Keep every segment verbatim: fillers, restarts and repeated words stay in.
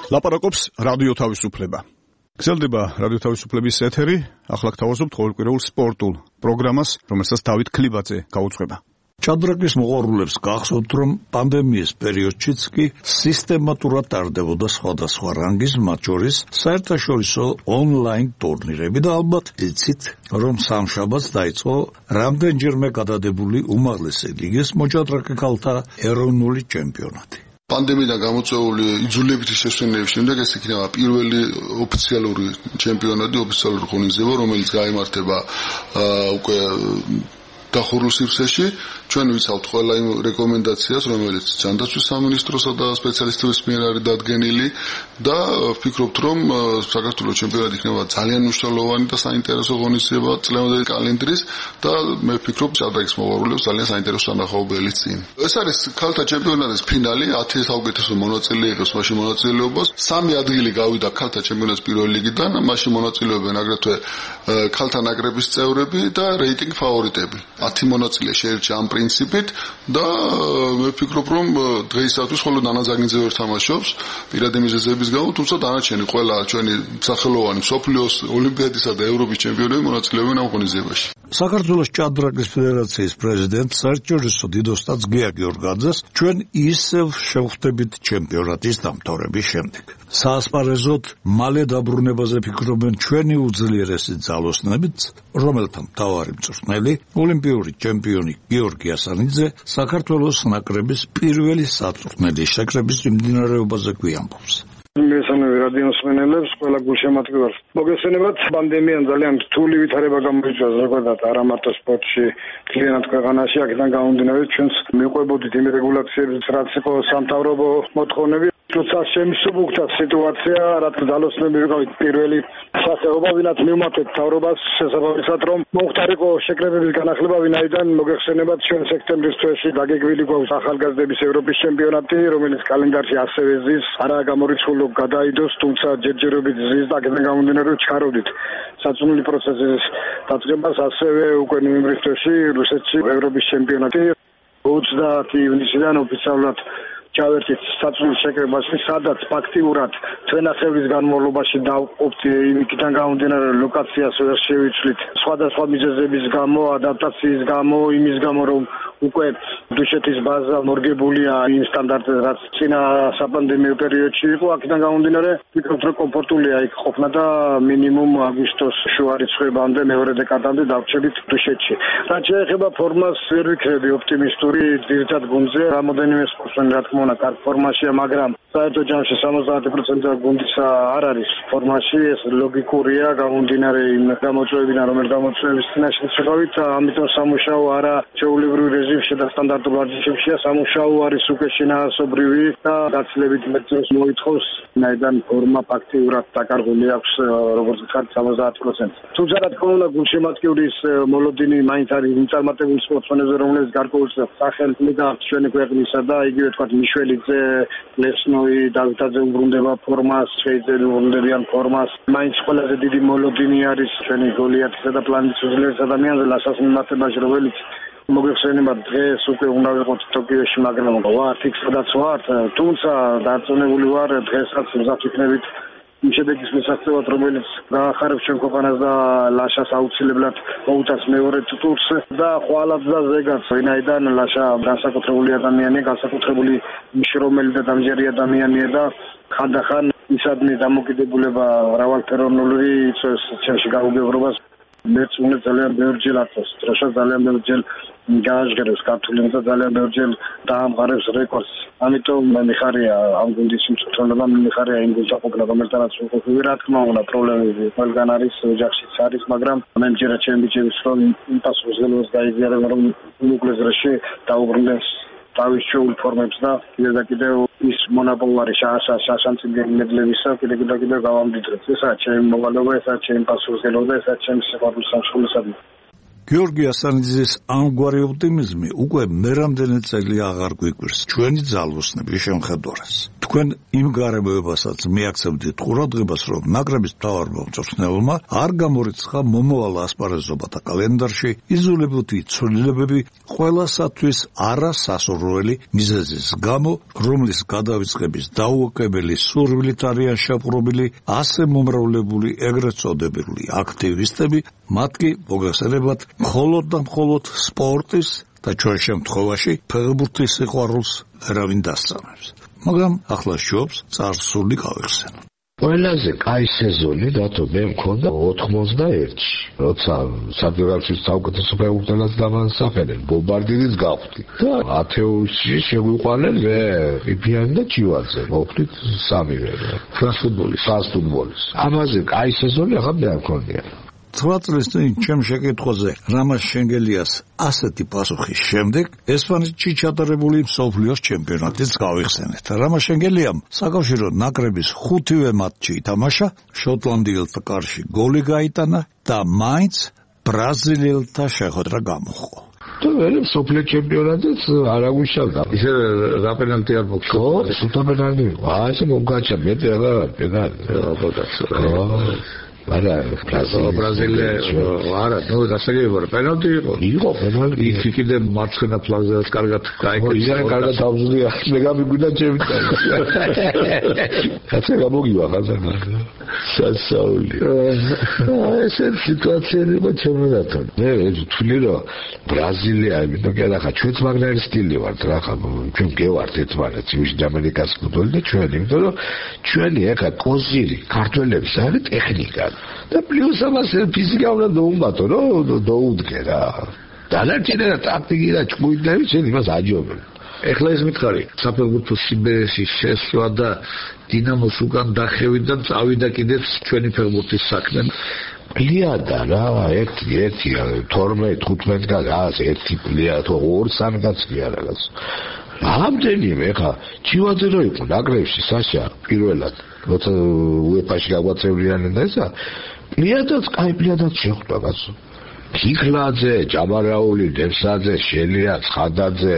ლაპარაკობს რადიო თავისუფლება. გრძელდება რადიო თავისუფლების ეთერი, ახლა გთავაზობთ ყოველკვირეულ სპორტულ პროგრამას, რომელსაც დავით ქლიბაძე გაუძღვება. ჭადრაკის მოყვარულებს გახსოვთ, რომ პანდემიის პერიოდშიც კი სისტემატურად ტარდებოდა სხვადასხვა რანგის, მათ შორის საერთაშორისო ონლაინ ტურნირები და ალბათ იცით, რომ სამშაბათს დაიწყო რამდენჯერმე გადადებული უმაღლესი ლიგის მოჭადრაკე ქალთა ეროვნული ჩემპიონატი. პანდემიიდან გამოწვეული იძულებითი შესვენების შემდეგ ეს იქნება პირველი ოფიციალური ჩემპიონატი, ოფიციალური ღონისძიება, რომელიც გაიმართება უკვე დახურულ სივრცეში. ჩვენ ვიცავთ ყველა იმ რეკომენდაციას, რომელიც ჯანდაცვის სამინისტროსა და სპეციალისტების მიერ არის დადგენილი და ვფიქრობთ, რომ საქართველოს ჩემპიონატი იქნება ძალიან მნიშვნელოვანი და საინტერესო ღონისძიება წლევანდელი კალენდრის და მე ვფიქრობ, ჭადრაკის მოყვარულებს ძალიან საინტერესო სანახაობელი წინ. ეს არის ქალთა ჩემპიონატის ფინალი, ათი საუკეთესო მონაწილე იღებს მაშინ მონაწილეობას. სამი ადგილი გავიდა ქალთა ჩემპიონატის პირველი ლიგიდან, მაშინ მონაწილეობენ აგრეთვე ქალთა ნაკრების წევრები და რეიტინგ ფავორიტები. ათი მონაწილე შეირჩა ამ პრინციპით და მე ვფიქრობ, რომ დღეისათვის მხოლოდ ანა ზაგინძე თამაშობს პირადი მიზეზების გამო, თუმცა დანარჩენი ყველა ჩვენი სახელოვანი მსოფლიოს ოლიმპიადისა და ევროპის ჩემპიონები მონაწილეობენ ამ ღონისძიებაში. საქართველოს ჭადრაკის ფედერაციის პრეზიდენტ საერთაშორისო დიდ ოსტატს გია გიორგაძეს ჩვენ ისევ შევხვდებით ჩემპიონატის დამთავრების შემდეგ. საასპარეზოდ მალე დაბრუნებაზე ფიქრობენ ჩვენი უძლიერესი ძალოსნებიც, რომელთა მთავარი მწვრთნელი ოლიმპიური ჩემპიონი გიორგი ასანიძე საქართველოს ნაკრების პირველი საფრთხელი შეკრების მიმდინარეობაზე გვიამბობს. მესამე რადიოსმენელებს ყველა გულშემატკივარს. მოგესალმებით, პანდემიამ ძალიან რთული ვითარება გამოიწვია ზოგადად არა მარტო სპორტში, მთლიანად ქვეყანაში, აქედან გამომდინარე ჩვენს მიყვებოდით იმ რეგულაციებს, რაც იყო სამთავრობო მოთხოვნები. თუმცა შემსუბუქდა სიტუაცია, რაც ძალოსნები ვიყავით პირველი სახეობა, ვინაც მივმართეთ მთავრობას შესაბამისად, რომ მოხდარიყო შეკრებების განახლება, ვინაიდან მოგეხსენებათ ჩვენ სექტემბრის თვეში დაგეგმილი გვაქვს ახალგაზრდების ევროპის ჩემპიონატი, რომელიც კალენდარში ასევე ზის, არაა გამორიცხული გადაიდოს, თუმცა ჯერჯერობით ზის და აქედან გამომდინარე ჩქარობდით საწუნული პროცესის დაწყებას, ასევე უკვე ნოემბრის თვეში რუსეთში ევროპის ჩემპიონატი ოცდაათი ივნისიდან ოფიციალურად ჩავერთით საწუნულ შეკრებაში, სადაც ფაქტიურად თვენახევრის განმავლობაში დავყოფთ იმიდან გამომდინარე ლოკაციას ვერ შევიცვლით სხვადასხვა მიზეზების გამო, ადაპტაციის გამო, იმის გამო, რომ უკვე დუშეთის ბაზა მორგებულია იმ სტანდარტზე, რაც წინა საპანდემიო პერიოდში იყო, აქედან გამომდინარე ვფიქრობ, რომ კომფორტულია იქ ყოფნა და მინიმუმ აგვისტოს შუა რიცხვებამდე მეორე დეკადამდე დავრჩებით დუშეთში. რაც შეეხება ფორმას, ვერ ვიქნები ოპტიმისტური, ძირითად გუნდზე რამოდენიმე სპორტსმენი რა თქმა უნდა კარგ ფორმაშია, მაგრამ საერთო ჯამში სამოცდაათი პროცენტი გუნდისა არ არის ფორმაში, ეს ლოგიკურია, გამომდინარე იმ გამოწვევებიდან, რომელ გამოწვევების წინაშე ვიყავით, ამიტომ სამუშაო არა ჩვეულებრივ რეჟიმში და სტანდარტულ ვარჯიშებშია, სამუშაო არის უკვე შინაარსობრივი და გაცილებით მეტ დროს მოითხოვს, ვინაიდან ფორმა ფაქტიურად დაკარგული აქვს, როგორც ვთქვათ, სამოცდაათი პროცენტი. თუმცა რა თქმა უნდა, გულშემატკივრის მოლოდინი მაინც არის იმ წარმატებული სპორტსმენებზე, რომლებიც გარკვეულწილად სახელმწიფო და ჩვენი ქვეყნისა და იგივე თქვათ მიშველიძე, ლესნოი, დავითაძე უბრუნდება ფორმას, შეიძელი უბრუნდებიან ფორმას. მაინც ყველაზე დიდი მოლოდინი არის ჩვენი გოლიათისა და პლანეტის უძლიერეს ადამიანზე ლაშას მიმართებაში, რომელიც მოგეხსენებათ დღეს უკვე უნდა ვიყოთ ტოკიოში, მაგრამ ვართ იქ სადაც ვართ, თუმცა დარწმუნებული ვარ დღესაც მზად ვიქნებით იმ შედეგის მისაღწევად, რომელიც გაახარებს ჩვენ ქვეყანას და ლაშას აუცილებლად მოუწევს მეორე ტურს და ხვალაც და ზეგაც, ვინაიდან ლაშა განსაკუთრებული ადამიანია, განსაკუთრებული მშრომელი და დამჯერი ადამიანია და ხანდახან ისადმი დამოკიდებულება მრავალფეროვნული იწვევს ჩემში გაუგებრობას. მეც უნდა ძალიან ბევრჯერ აწევს, დროშა ძალიან ბევრჯერ გააჟღერებს ქართული და ძალიან ბევრჯერ დაამყარებს რეკორდს. ამიტომ მე მიხარია ამ გუნდის მწვრთნელობა, მე მიხარია იმ გუნდსაყოფნა, რომელთანაც ვყოფილი, რა თქმა უნდა, პრობლემები ყველგან არის, ოჯახშიც არის, მაგრამ მე მჯერა ჩემი ბიჭების რომ იმ პასუხისმგებლობას გაიზიარებ, რომ უმოკლეს დროში დაუბრუნდეს თავის შეულ ფორმებს და კიდევ და კიდევ ის მონაპოლარი შაშანწიმგებლებისა კიდევ და კიდევ გავამდიდრებს. ესაა ჩემი მოვალეობა, ესაა ჩემი პასუხისმგებლობა, ესაა ჩემი სიყვარული სამშობლოსადმი. გიორგი ასანიძის ამგვარი ოპტიმიზმი უკვე მერამდენე წელი აღარ გვიგვირს ჩვენი ძალოსნების შემხედვარას. თქვენ იმ გარემოებასაც მიაქცევდით ყურადღებას, რომ ნაკრების მთავარ მომწვრთნელმა არ გამორიცხა მომავალ ასპარეზობათა კალენდარში იძულებითი ცვლილებები ყველასათვის არასასურველი მიზეზის გამო, რომლის გადავიწყების დაუოკებელი სურვილით არიან შეპყრობილი ასე მომრავლებული ეგრეთ წოდებული აქტივისტები, მათ კი მოგესალმებათ მხოლოდ და მხოლოდ სპორტის და ჩვენ შემთხვევაში ფეხბურთის სიყვარულს ერავინ დასწამებს. მაგრამ ახლა შობს წარსული გავიხსენოთ. ყველაზე კაი სეზონი დათო მე მქონდა ოთხმოცდაერთში, როცა საფედერაციის საუკეთესო ფეხბურთელად დამასახელენ, ბომბარდირის გავხდი და ათეულში შეგვიყვანენ მე ყიფიანი და ჩივაძე, მოვხდით სამივე ფრანს ფუტბოლის, ფრანს ფუტბოლის. ამაზე კაი სეზონი ახლა მე მქონია. ცხრა წლის წინ ჩემ შეკითხვაზე რამაზ შენგელიას ასეთი პასუხის შემდეგ ესპანეთში ჩატარებული მსოფლიოს ჩემპიონატიც გავიხსენეთ. რამაზ შენგელიამ საკავშირო ნაკრების ხუთივე მატჩი ითამაშა, შოტლანდიელთა კარში გოლი გაიტანა და მაინც ბრაზილიელთა შეხვედრა გამოჰყო. და ველი მსოფლიო ჩემპიონატიც არ აგვიშალდა. ისე რა პენალტი არ მოგხო? სულთა პენალტი. აა ესე მომგაჩა მე და პენალტი. არა, ბრაზილია არა, ნუ დასაგებია, პენალტი იყო. იყო პენალტი. იქ კიდე მარცხენა ფლანგზეც კარგად გაიგო. ისე კარგად დავზრდია, მე გამიგვიდა ჩემი წელი. კაცი გამოგივა ხაზანა. სასაული. ესე სიტუაციები ჩემნათო. მე ვთვლი რომ ბრაზილია, იმიტომ კი არა, ჩვენც მაგნარი სტილი ვართ რა ხა, ჩვენ გევართ ერთმანეთს, იმის ამერიკას ფუტბოლი და ჩვენი, იმიტომ რომ ჩვენი ეხა კოზირი, ქართველების არის ტექნიკა. და პლუს ამას ფიზიკა უნდა დაუმატო, რომ დაუდგე რა. დანარჩენი და ტაქტიკი და ჭკუიდები შენ იმას აჯობენ. ეხლა ეს მითხარი, საფეხბურთო სიბერეში შესვლა და დინამოს უკან დახევიდან წავიდა კიდეც ჩვენი ფეხბურთის საქმე. პლიადა რა, ერთი ერთი თორმეტ ხუთმეტ გაგას ერთი პლიადა, ორი სამი კაცი კი არა რაღაც. რამდენიმე ხა ჩივაძე რო იყო ნაკრებში საშა პირველად როცა უეფაში გაგვაწევრიანენ და ესა პლიადაც კაი პლიადაც შეხვდა კაცო. ქიქლაძე, ჯაბარაული, დევსაძე, შელია, ცხადაძე,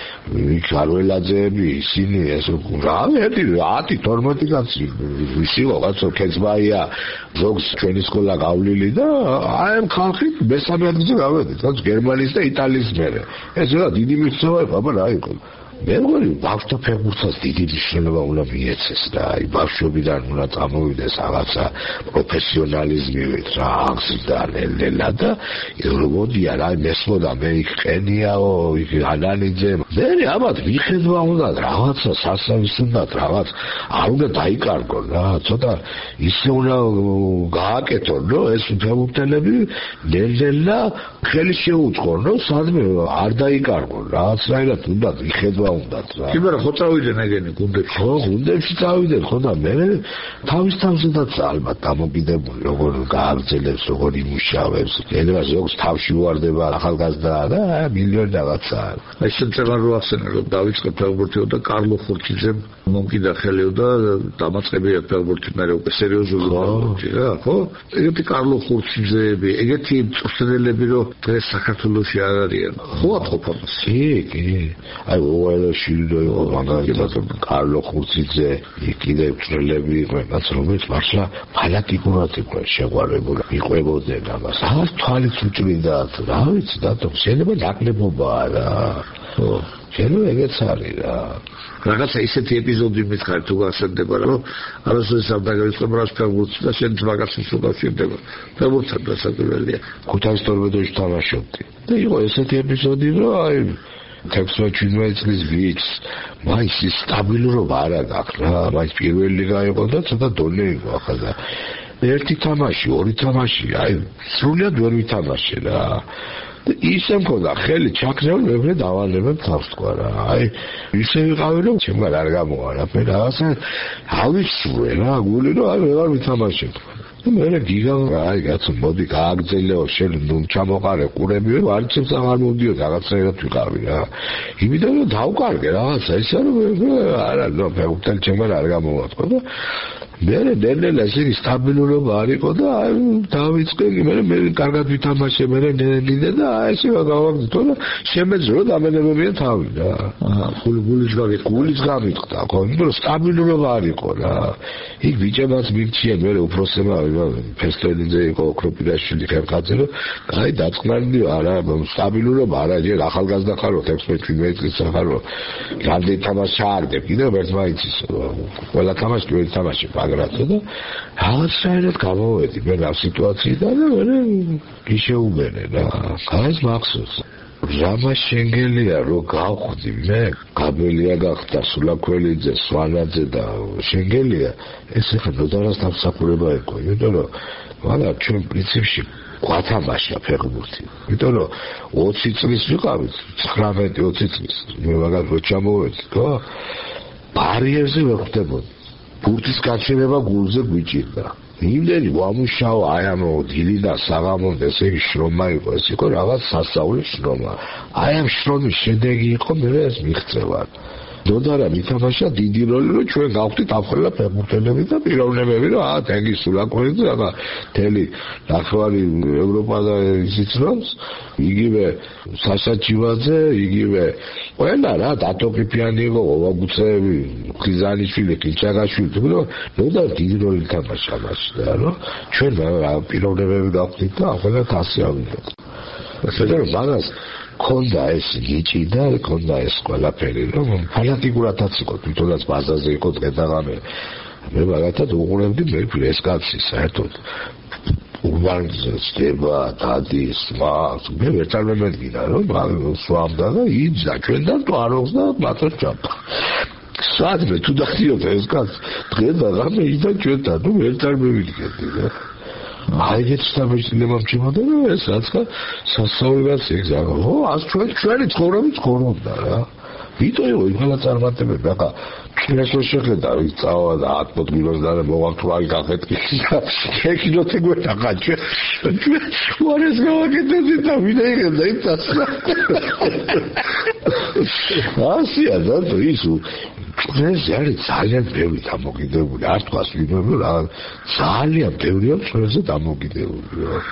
ქარველაძეები, ისინი ეს რა ერთი ათი თორმეტი კაცი ვისიო კაცო ქეცბაია, ზოგს ჩვენი სკოლა გავლილი და აი ამ ხალხი მესამე ადგილზე გავედით, რაც გერმანიის და იტალიის მერე. ეს რა დიდი მიღწევა, აბა რა იყო. მე მგონი ბავშვთა ფეხბურთსაც დიდი მნიშვნელობა უნდა მიეცეს და აი ბავშვობიდან უნდა წამოვიდეს რაღაცა პროფესიონალიზმივით რა აღზრდა ნელ-ნელა და ევროპოდია რა მესმოდა მე იქ ყენიაო იქ ანანიძე მე ამათ მიხედვა უნდა რაღაცა სასავის უნდა რაღაც არ უნდა დაიკარგონ რა ცოტა ისე უნდა გააკეთონ რომ ეს ფეხბურთელები ნელ-ნელა ხელი შეუწყონ რომ სადმე არ დაიკარგონ რაღაცნაირად უნდა მიხედვა უნდათ რა. კიბერა ხო წავიდნენ ეგენი გუნდებში. ხო, გუნდებში წავიდნენ, ხო და მე თავის თავზედაც ალბათ დამოკიდებული, როგორ გააგრძელებს, როგორ იმუშავებს. ედება ზოგს თავში უვარდება ახალგაზრდა და მილიონი რაღაცა. აი შემწევარ რო ახსენე რომ დავიწყე ფეხბურთიო და კარლო ხურჩიძემ მომკიდა ხელიო და დამაწყებია ფეხბურთი მე უკვე სერიოზული ფეხბურთი რა, ხო? ეგეთი კარლო ხურჩიძეები, ეგეთი წვრთნელები რო დღეს საქართველოში არ არიან. ხო ათყოფა მას. კი, კი. აი შილდო იყო მაგალითად კარლო ხურციძე იქიდე წვრილები იყვნენ რაც რომელიც მართლა ფანატიკურად იყვნენ შეყვარებული იყვებოდნენ ამას აღარ თვალიც უჭრიდათ რა ვიცი დათო შეიძლება ნაკლებობაა რა ხო შეიძლება ეგეც არის რა რაღაცა ისეთი ეპიზოდი მითხარ თუ გასაგდება რომ არასოდეს არ დაგეწყება რა ფეხბურთს და შენ მაგასაც უკავშირდება ფეხბურთთან დასაკვირველია ქუთაისის ტორპედოში თამაშობდი და იყო ესეთი ეპიზოდი რომ აი თექვსმეტ-შვიდმეტ წლის ბიჭს მაინც სტაბილურობა არ აქვს რა მაინც პირველი ლიგა იყო და ცოტა დონე იყო ახლა და ერთი თამაში ორი თამაში აი სრულად ვერ ვითამაშე რა ისე მქონდა ხელი ჩაქრეულ მეფე დავალებებ თავს თქვა რა აი ისე ვიყავი რომ ჩემგან არ გამოვა რა მე რაღაცა ავიცურე რა გული რომ აი ვეღარ ვითამაშებ მე გიგა აი კაცო მოდი გააგზელეო შენ ნუ ჩამოყარე ყურებიო არცებს აღარ მოდიო რაღაცაერად ვიყავი რა იმიტომ რომ დავკარგე რაღაცა ის არა ნუ ფეხბურთელი ჩემთან არ გამოვატყო და მე ნელ-ნელა ისინი სტაბილურობა არ იყო და აი დავიწყე მე მე კარგად ვითამაშე მე ნელ-ნელა და აი ესე გავაგზავნე და შემეძლო დამენებებია თავი რა გულის გავით გულის გავიტყდა ხო იმიტომ რომ სტაბილურობა არ იყო რა იქ ბიჭებაც მირჩია მე უფროსება ფესტელიძე იყო ოქროპირაშვილი ხერხაძე რომ აი დაწყნარდი არა სტაბილურობა არა ჯერ ახალგაზრდა ხარო თექვსმეტ წლის ხარო რამდენი თამაში ჩააგდებ კიდევ ერთ მაინც ის ყველა თამაში ვერ თამაში აგრატო და რაღაცაერად გამოვედი მე რა სიტუაციიდან და მე გიშეუბერე რა ხაის მახსოვს ჟამა შენგელია რო გავხვდი მე გაბელია გახდა სულაქველიძე სვანაძე და შენგელია ეს ახლა ნოდარას დამსახურება იყო იმიტომ რომ ვალა ჩვენ პრინციპში გვათამაშა ფეხბურთი იმიტომ რომ ოცი წლის ვიყავით ცხრამეტი ოცი წლის მე მაგალითად ჩამოვედი ხო ბარიერზე ვეხვდებოდი ბურთის გაჩერება გულზე გვიჭირდა იმდენი ვამუშაო აი ამ დილინა საღამომდე ესე შრომა იყო ეს იყო რაღაც სასწაულის შრომა აი ამ შრომის შედეგი იყო მე ეს მიღწევა დოდარა მითამაშა დიდი როლი რომ ჩვენ გავხდით ახლა ფეხბურთელები და პიროვნებები რომ აა თენგი სულაკოლიძე აბა თელი ნახევარი ევროპა და ისიც როს იგივე საშა ჯივაძე იგივე ყველა რა დატოკიფიანი იყო ოვაგუცეები ხიზანიშვილი კიჩაგაშვილი რომ დოდარ დიდი როლი თამაშა მასში რა ჩვენ პიროვნებები გავხდით და ახლა თასი ავიდეთ ესე რომ მაგას კონდა ეს გიჭი და კონდა ეს ყველაფერი რომ ფანატიკურადაც იყო თვითონაც ბაზაზე იყო დღე-დაღამე მე მაგათად უყურებდი მე ეს კაცი საერთოდ უვარზება დადის მას მე ვერ წარმოვიდგინა რომ სვამდა და იძა ჩვენთან თვარობს და მათოს ჩამპა სადმე თუ დახიოთ ეს კაცი დღე-დაღამე იძა ჩვენთან ნუ ვერ წარმოვიდგენდი რა აიგეთ სამეცნიერო მომჩიმოდა და ეს რაცა სასწაულებას ეგზამა. ო, ას ჩვენ ჩვენი ცხოვრება ცხოვრობდა რა. ვიტო იყო იმალა წარმატებები, ახლა ჩვენსო შეხედა ის წავა და ატმოსფეროს და მოვაქრალი გახეთკი. შექინოთე გვეთახა ჩვენ ჩვენ უარეს გავაკეთეთ და ვინაი ხდა იმ წასა. ასია და ის ეს არის ძალიან ბევრი დამოკიდებული არ თქვას ვინმე რა ძალიან ბევრია ჩვენზე დამოკიდებული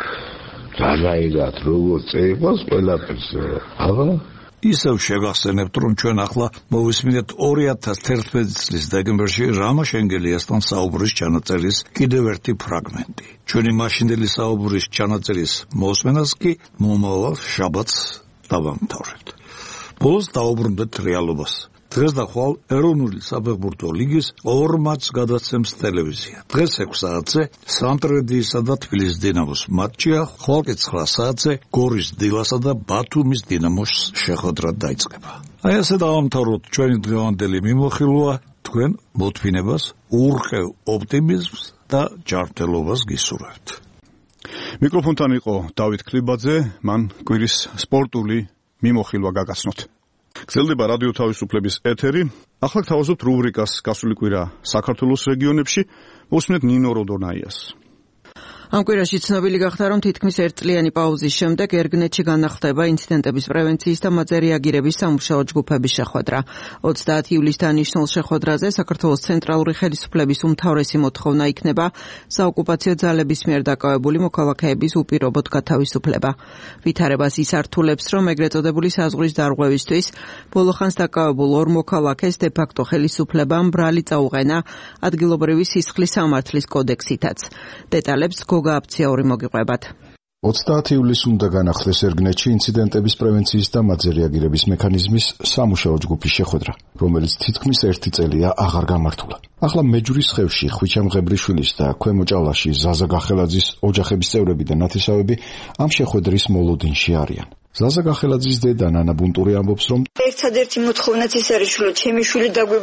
რაღაცა როგორც წეოს ყველაფერს აბა ისევ შეგახსენებთ რომ ჩვენ ახლა მოვისმინეთ ორი ათას თერთმეტი წლის დეკემბერში რამა შენგელიასთან საუბრის ჩანაწერის კიდევ ერთი ფრაგმენტი ჩვენი მაშინდელი საუბრის ჩანაწერის მოსმენას კი მომავალ შაბათს დავამთავრებთ ბოლოს დაუბრუნდეთ რეალობას დღეს და ხვალ ეროვნული საფეხბურთო ლიგის ორ მატჩს გადაცემს ტელევიზია. დღეს ექვსი საათზე სამტრედიისა და თბილისის დინამოს მატჩია, ხვალ კი ცხრა საათზე გორის დილასა და ბათუმის დინამოს შეხვედრა დაიწყება. აი ასე დავამთავროთ ჩვენი დღევანდელი მიმოხილვა, თქვენ მოთმინებას, ურყევ ოპტიმიზმს და ჯანმრთელობას გისურვებთ. მიკროფონთან იყო დავით ქლიბაძე, მან კვირის სპორტული მიმოხილვა გაგაცნოთ. გრძელდება რადიო თავისუფლების ეთერი. ახლა გთავაზობთ რუბრიკას გასული კვირა საქართველოს რეგიონებში. მოსმენთ ნინო როდონაიას. ამ კვირაში ცნობილი გახდა, რომ თითქმის ერთწლიანი პაუზის შემდეგ ერგნეთში განახლდება ინციდენტების პრევენციის და მათზე რეაგირების სამუშაო ჯგუფების შეხვედრა. ოცდაათი ივლისთან ნიშნულ შეხვედრაზე საქართველოს ცენტრალური ხელისუფლების უმთავრესი მოთხოვნა იქნება საოკუპაციო ძალების მიერ დაკავებული მოქალაქეების უპირობოდ გათავისუფლება. ვითარებას ის ართულებს, რომ ეგრეთ წოდებული საზღვრის დარღვევისთვის ბოლოხანს დაკავებულ ორ მოქალაქეს დე-ფაქტო ხელისუფლებამ ბრალი წაუყენა ადგილობრივი სისხლის სამართლის კოდექსითაც. დეტალებს გოგააფციური მოგიყვებათ. ოცდაათი ივლისს უნდა განახლდეს ერგნეთში ინციდენტების პრევენციის და მათზე რეაგირების მექანიზმის სამუშაო ჯგუფის შეხვედრა, რომელიც თითქმის ერთი წელია აღარ გამართულა. ახლა მეჯურის ხევში ხვიჩამ ღებრიშვილის და ქვემო ჭალაში ზაზა გახელაძის ოჯახების წევრები და ნათესავები ამ შეხვედრის მოლოდინში არიან. ზაზა გახელაძის დედა ნანა ბუნტური ამბობს, რომ ერთადერთი მოთხოვნაც ის არის, რომ ჩემი შვილი დაგვიბრუნონ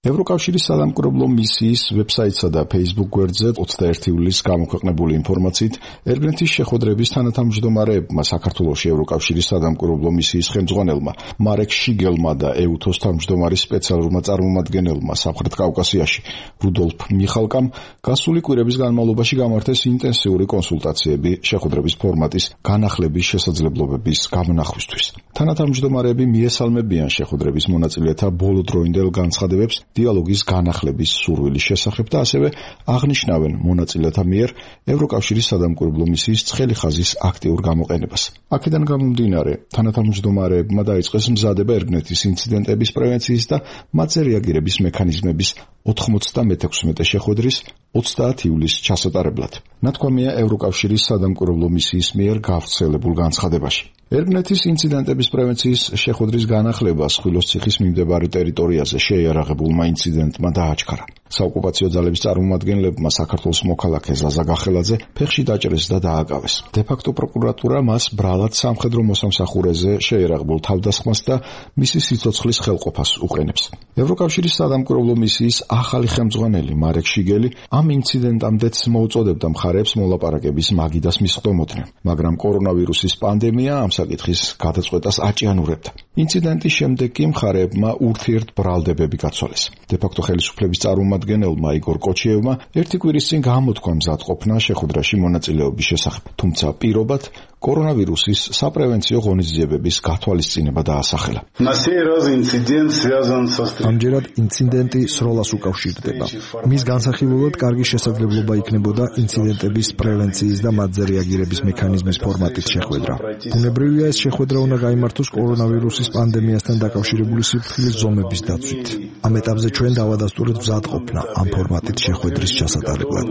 ევროკავშირის სადამკვირვებლო მისიის ვებსაიტსა და Facebook გვერდზე ოცდაერთი ივლისს გამოქვეყნებული ინფორმაციით ერგნეთის შეხვედრების თანათავმჯდომარეებმა საქართველოში ევროკავშირის სადამკვირვებლო მისიის ხელმძღვანელმა მარეკ შიგელმა და ეუთოს თავმჯდომარის სპეციალურმა წარმომადგენელმა სამხრეთ კავკასიაში რუდოლფ მიხალკამ გასული კვირების განმავლობაში გამართეს ინტენსიური კონსულტაციები შეხვედრების ფორმატის განახლების შესაძლებლობების გამონახვისთვის. თანათავმჯდომარეები მიესალმებიან შეხვედრების მონაწილეთა ბოლოდროინდელ განცხადებებს დიალოგის განახლების სურვილის შესახებ და ასევე აღნიშნავენ მონაწილეთა მიერ ევროკავშირის სადამკვირვებლო მისიის ცხელი ხაზის აქტიურ გამოყენებას. აქედან გამომდინარე, თანათავმჯდომარეებმა დაიწყეს მზადება ერგნეთის ინციდენტების პრევენციის და მათზე რეაგირების მექანიზმების ოთხმოცდამეექვსმეტე შეხვედრის ოცდაათი ივლისს ჩასატარებლად. ნათქვამია ევროკავშირის სადამკვირვებლო მისიის მიერ გავრცელებულ განცხადებაში. ერგნეთის ინციდენტების პრევენციის შეხვედრის განახლება სხვილოს ციხის მიმდებარე ტერიტორიაზე შეიარაღებულმა ინციდენტმა დააჩქარა. საოკუპაციო ძალების წარმომადგენლებმა საქართველოს მოქალაქე ზაზა გახელაძე ფეხში დაჭრეს და დააკავეს. დე-ფაქტო პროკურატურა მას ბრალად სამხედრო მოსამსახურეზე შეიარაღებულ თავდასხმას და მისი სიცოცხლის ხელყოფას უყენებს. ევროკავშირის სადამკვირვებლო მისიის ახალი ხელმძღვანელი მარეკ შიგელი ამ ინციდენტამდეც მოუწოდებდა მხარეებს მოლაპარაკების მაგიდას მისხდომოდნენ, მაგრამ კორონავირუსის პანდემია ამ საკითხის გადაწყვეტას აჭიანურებდა. ინციდენტის შემდეგ კი მხარეებმა ურთიერთ ბრალდებები გაცვალეს. დე-ფაქტო ხელისუფლების წარმომადგენელმა იგორ კოჩიევმა ერთი კვირის წინ გამოთქვა მზადყოფნა შეხვედრაში მონაწილეობის შესახებ, თუმცა პირობად კორონავირუსის საპრევენციო ღონისძიებების გათვალისწინება დაასახელა. ამჯერად ინციდენტი სროლას უკავშირდება. მის განსახილველად კარგი შესაძლებლობა იქნებოდა ინციდენტების პრევენციის და მათზე რეაგირების მექანიზმის ფორმატით შეხვედრა. ბუნებრივია ეს შეხვედრა უნდა გაიმართოს კორონავირუსის პანდემიასთან დაკავშირებული სიფრთხილის ზომების დაცვით. ამ ეტაპზე ჩვენ დავადასტურეთ მზადყოფნა ამ ფორმატით შეხვედრის ჩასატარებლად.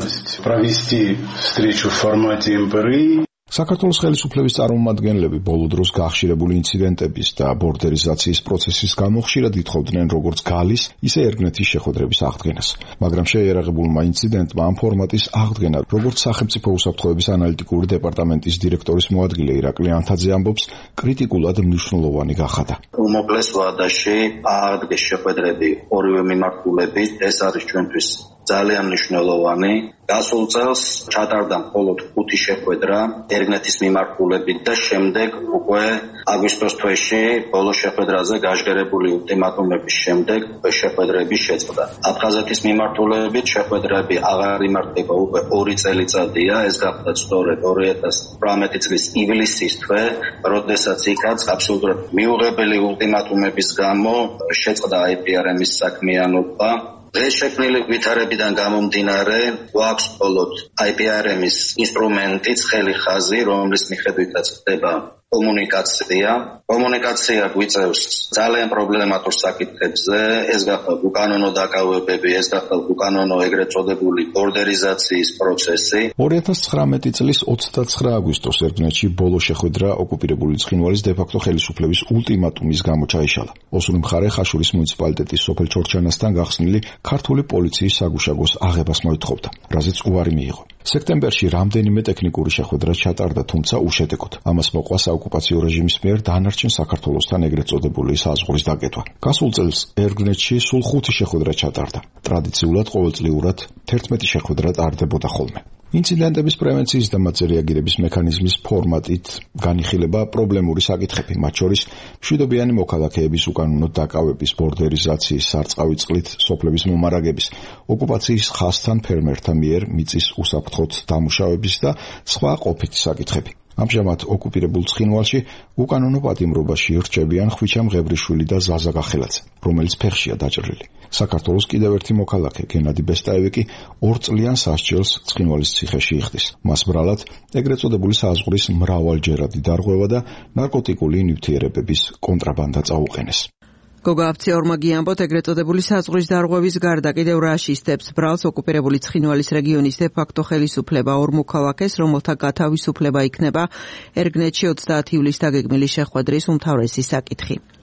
საქართველოს ხელისუფლების წარმომადგენლები ბოლო დროს გახშირებული ინციდენტების და ბორდერიზაციის პროცესის გამო ხშირად ითხოვდნენ როგორც გალის, ისე ერგნეთის შეხვედრების აღდგენას. მაგრამ შეიარაღებულმა ინციდენტმა ამ ფორმატის აღდგენა, როგორც სახელმწიფო უსაფრთხოების ანალიტიკური დეპარტამენტის დირექტორის მოადგილე ირაკლი ანთაძე ამბობს, კრიტიკულად მნიშვნელოვანი გახადა. უმოკლეს ვადაში აღდგეს შეხვედრები ორივე მიმართულებით, ეს არის ჩვენთვის ძალიან მნიშვნელოვანი. გასულ წელს ჩატარდა მხოლოდ ხუთი შეხვედრა ერგნეთის მიმართულებით და შემდეგ უკვე აგვისტოს თვეში ბოლო შეხვედრაზე გაჟღერებული ულტიმატუმების შემდეგ შეხვედრები შეწყდა. აფხაზეთის მიმართულებით შეხვედრები აღარ იმართება უკვე ორი წელიწადია, ეს გახდა სწორედ ორი ათას ოცდაოთხ წლის ივლისის თვე, როდესაც იქაც აბსოლუტურად მიუღებელი ულტიმატუმების გამო შეწყდა აი პი არ ემის საქმიანობა. დღეს შექმნილი ვითარებიდან გამომდინარე, გვაქვს მხოლოდ აი პი არ ემის ინსტრუმენტი, ცხელი ხაზი, რომლის მიხედვითაც ხდება კომუნიკაცია. კომუნიკაცია გვიწევს ძალიან პრობლემატურ საკითხებზე, ეს გახდა უკანონო დაკავებები, ეს გახდა უკანონო ეგრეთ წოდებული ბორდერიზაციის პროცესი. ორი ათას ცხრამეტი წლის ოცდაცხრა აგვისტოს ერგნეთში ბოლო შეხვედრა ოკუპირებული ცხინვალის დე-ფაქტო ხელისუფლების ულტიმატუმის გამო ჩაიშალა. ოსური მხარე ხაშურის მუნიციპალიტეტის სოფელ ჩორჩანასთან გახსნილი ქართული პოლიციის საგუშაგოს აღებას მოითხოვდა, რაზეც უარი მიიღო. სექტემბერში რამდენიმე ტექნიკური შეხვედრა ჩატარდა, თუმცა უშედეგოდ. ამას მოყვა საოკუპაციო რეჟიმის მიერ დანარჩენ საქართველოსთან ეგრეთ წოდებული საზღვრის დაკეტვა. გასულ წელს ერგნეთში სულ ხუთი შეხვედრა ჩატარდა. ტრადიციულად ყოველწლიურად თერთმეტი შეხვედრა ტარდებოდა ხოლმე. ინციდენტების პრევენციის და მათზე რეაგირების მექანიზმის ფორმატით განიხილება პრობლემური საკითხები, მათ შორის მშვიდობიანი მოქალაქეების უკანონო დაკავების, ბორდერიზაციის, სარწყავი წყლით სოფლების მომარაგების, ოკუპაციის ხაზთან ფერმერთა მიერ მიწის უსაფრთხოდ დამუშავების და სხვა ყოფითი საკითხები. ამჟამად ოკუპირებულ ცხინვალში უკანონო პატიმრობაში რჩებიან ხვიჩა მღებრიშვილი და ზაზა გახელაძე, რომელიც ფეხშია დაჭრილი. საქართველოს კიდევ ერთი მოქალაქე გენადი ბესტაევი კი ორწლიან სასჯელს ცხინვალის ციხეში იხდის. მას ბრალად ეგრეთ წოდებული საზღვრის მრავალჯერადი დარღვევა და ნარკოტიკული ნივთიერებების კონტრაბანდა წაუყენეს. გოგა აფციორმა გიამბოთ ეგრეთ წოდებული საზღვრის დარღვევის გარდა კიდევ რაშისტებს ბრალს ოკუპირებული ცხინვალის რეგიონის დე-ფაქტო ხელისუფლება ორ მოქალაქეს, რომელთა გათავისუფლება იქნება ერგნეთში ოცდაათი ივლისს დაგეგმილი შეხვედრის უმთავრესი საკითხი.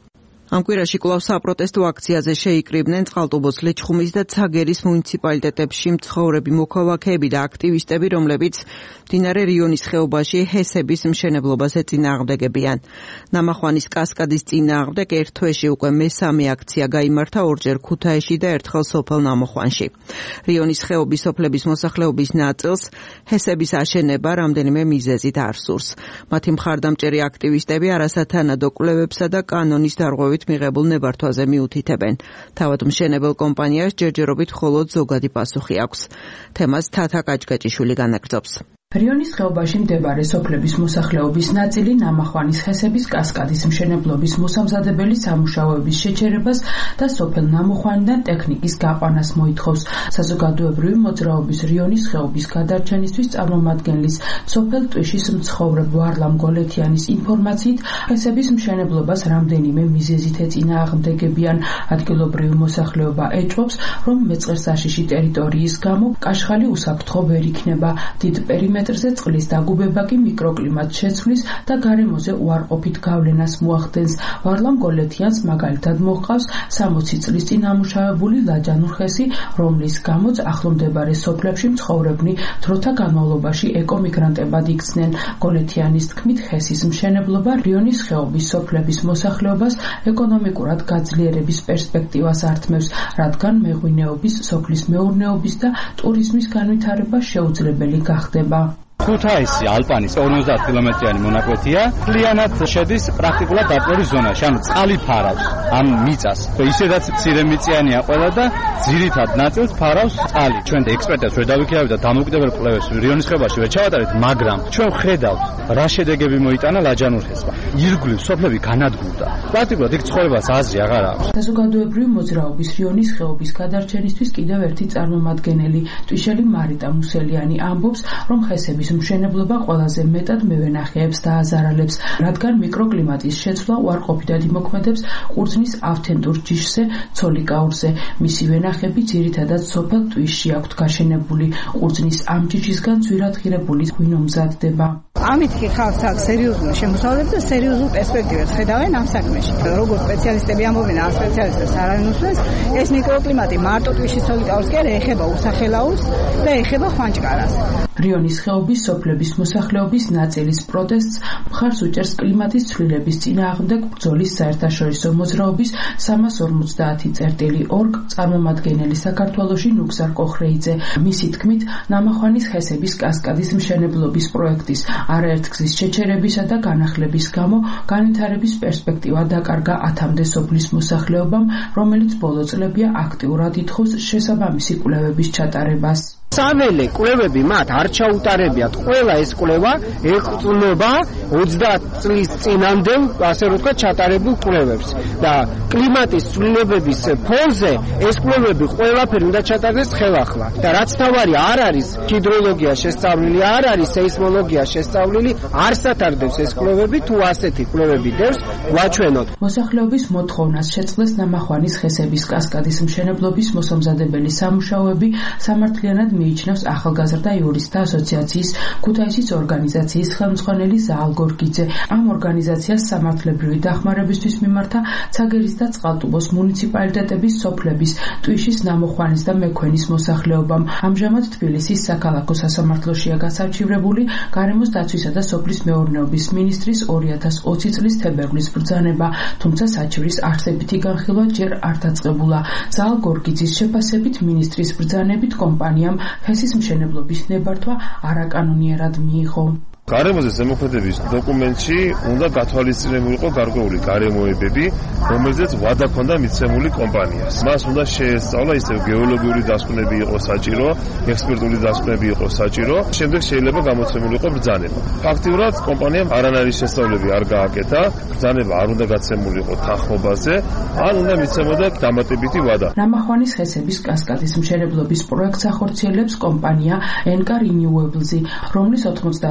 Ამ კვირაში კვლავ საპროტესტო აქციაზე შეიკრიბნენ წყალტუბოს, ლეჩხუმის და ცაგერის მუნიციპალიტეტებში მცხოვრები მოქალაქეები და აქტივისტები, რომლებიც მდინარე რიონის ხეობაში ჰესების მშენებლობას ეწინააღმდეგებიან. ნამახვანის კასკადის წინააღმდეგ ერთ თვეში უკვე მესამე აქცია გაიმართა, ორჯერ ქუთაისში და ერთხელ სოფელ ნამახვანში. რიონის ხეობის სოფლების მოსახლეობის ნაწილს ჰესების აშენება რამდენიმე მიზეზით არ სურს. მათი მხარდამჭერი აქტივისტები არასათანადო კვლევებსა და კანონის დარღვევით მიღებულ ნებართვაზე მიუთითებენ. თავად მშენებელ კომპანიას ჯერჯერობით მხოლოდ ზოგადი პასუხი აქვს. თემას თათა კაჭკაჭიშვილი განაგრძობს. რიონის ხეობაში მდებარე სოფლების მოსახლეობის ნაწილი ნამახვანის ჰესების კასკადის მშენებლობის მოსამზადებელი სამუშაოების შეჩერებას და სოფელ ნამახვანიდან ტექნიკის გაყვანას მოითხოვს. საზოგადოებრივი მოძრაობის რიონის ხეობის გადარჩენისთვის წარმომადგენლის სოფელ ტვიშის მცხოვრებ ვარლამ გოლეთიანის ინფორმაციით, ჰესების მშენებლობას რამდენიმე მიზეზით ეწინააღმდეგებიან. ადგილობრივი მოსახლეობა ეჭვობს, რომ მეწყერსაშიში ტერიტორიის გამო კაშხალი უსაფრთხო ვერ იქნება. დიდ პერიმეტრ მეტრზე წყლის დაგუბება კი მიკროკლიმატ შეცვლის და გარემოზე უარყოფით გავლენას მოახდენს. ვარლამ გოლეთიანს მაგალითად მოჰყავს სამოცი წლის წინ ამუშავებული ლაჯანურ ხესი, რომლის გამოც ახლომდებარე სოფლებში მცხოვრებნი დროთა განმავლობაში ეკომიგრანტებად იქცნენ. გოლეთიანის თქმით, ხესის მშენებლობა რიონის ხეობის სოფლების მოსახლეობას ეკონომიკურად გაძლიერების პერსპექტივას ართმევს, რადგან მეღვინეობის, სოფლის მეურნეობის და ტურიზმის განვითარება შეუძლებელი გახდება. ქუთაისი ალპანის ორმოცდაათ კილომეტრიანი მონაკვეთია, მთლიანად შედის პრაქტიკულად დაპყრობის ზონაში, ანუ წყალი ფარავს ამ მიწას. ისედაც მცირე მიწიანია ყველა და ძირითად ნაწილს ფარავს წყალი. ჩვენ ექსპერტებს ვერ დავიქირავთ და დამოუკიდებელ კვლევებს რიონის ხეობაში ვერ ჩავატარეთ, მაგრამ ჩვენ ვხედავთ, რა შედეგები მოიტანა ლაჯანურ ხესმა. ირგვლივ სოფლები განადგურდა. პრაქტიკულად იქ ცხოვრებას აზრი აღარ აქვს. საზოგადოებრივი მოძრაობის რიონის ხეობის გადარჩენისთვის კიდევ ერთი წარმომადგენელი, ტვიშელი მარიტა მუსელიანი ამბობს, რომ ხესების მშენებლობა ყველაზე მეტად მევენახეებს დააზარალებს, რადგან მიკროკლიმატის შეცვლა უარყოფითად იმოქმედებს ყურძნის ავთენტურ ჯიშზე, ცოლიკაურზე. მისი ვენახები ძირითადად სოფელ ტვიშში აქვთ გაშენებული. ყურძნის ამ ჯიშისგან ძვირადღირებული ღვინო მზადდება. ამით კი ხალხს აქვს სერიოზული შემოსავლები და სერიოზულ პერსპექტივას ხედავენ ამ საქმეში. როგორც სპეციალისტები ამბობენ, ამ სპეციალისტებს არ არნუსვენს, ეს მიკროკლიმატი მარტო ტვიშის ცოლიკაურს კი არა, ეხება უსახელაურს და ეხება ხვანჭკარას. რიონის ხეობის სოფლების მოსახლეობის ნაწილის პროტესტს მხარს უჭერს კლიმატის ცვლილების წინააღმდეგ ბრძოლის საერთაშორისო მოძრაობის სამას ორმოცდაათი წერტილი ორგ წარმომადგენელი საქართველოში ნუგზარ კოხრეიძე. მისი თქმით, ნამახვანის ჰესების კასკადის მშენებლობის პროექტის არაერთგზის შეჩერებისა და განახლების გამო განვითარების პერსპექტივა დაკარგა ათამდე სოფლის მოსახლეობამ, რომელიც ბოლო წლებია აქტიურად ითხოვს შესაბამისი კვლევების ჩატარებას. სამელი კვლევები მათ არ ჩაუტარებიათ. ყველა ეს კვლევა ეყრდნობა ოცდაათ წლის წინამდე, ასე რომ ვთქვათ, ჩატარებულ კვლევებს და კლიმატის ცვლილებების ფონზე ეს კვლევები ყველაფერი უნდა ჩატარდეს ხელახლა. და რაც თავარი არ არის ჰიდროლოგია შესწავლილი, არ არის სეისმოლოგია შესწავლილი, არ სათარგმნებს ეს კვლევები, თუ ასეთი კვლევები დევს, გვაჩვენოთ. მოსახლეობის მოთხოვნას შეწყდეს ნამახვანის ხესების კასკადის მშენებლობის მოსამზადებელი სამუშაოები სამართლიანად მიიჩნევს ახალგაზრდა იურისტთა ასოციაციის ქუთაისის ორგანიზაციის ხელმძღვანელი ზაალ გორგიძე. ამ ორგანიზაციას სამართლებრივი დახმარებისთვის მიმართა ცაგერის და წყალტუბოს მუნიციპალიტეტების სოფლების ტვიშის, ნამახვანის და მექვენის მოსახლეობამ. ამჟამად თბილისის საქალაქო სასამართლოშია გასარჩივრებული გარემოს დაცვისა და სოფლის მეურნეობის მინისტრის ორი ათას ოცი წლის თებერვლის ბრძანება, თუმცა საჩივრის არსებითი განხილვა ჯერ არ დაწყებულა. ზაალ გორგიძის შეფასებით, მინისტრის ბრძანებით კომპანიამ ჰესის მშენებლობის ნებართვა არაკანონიერად მიიღო. გარემოზე ზემოქმედების დოკუმენტში უნდა გათვალისწინებულიყო გარკვეული გარემოებები, რომელზეც ვადა ჰქონდა მიცემული კომპანიას. მას უნდა შეესწავლა ისევ გეოლოგიური დასკვნები იყო საჭირო, ექსპერტული დასკვნები იყო საჭირო, შემდეგ შეიძლება გამოცემულიყო ბრძანება. ფაქტიურად კომპანიამ არანაირი შესწავლები არ გააკეთა, ბრძანება არ უნდა გაცემულიყო თანხმობაზე, ან უნდა მიცემოდა დამატებითი ვადა. ნამახვანის ჰესების კასკადის მშენებლობის პროექტს ახორციელებს კომპანია ენკა რინიუებლზი, რომლის ოთხმოცდაათი პროცენტი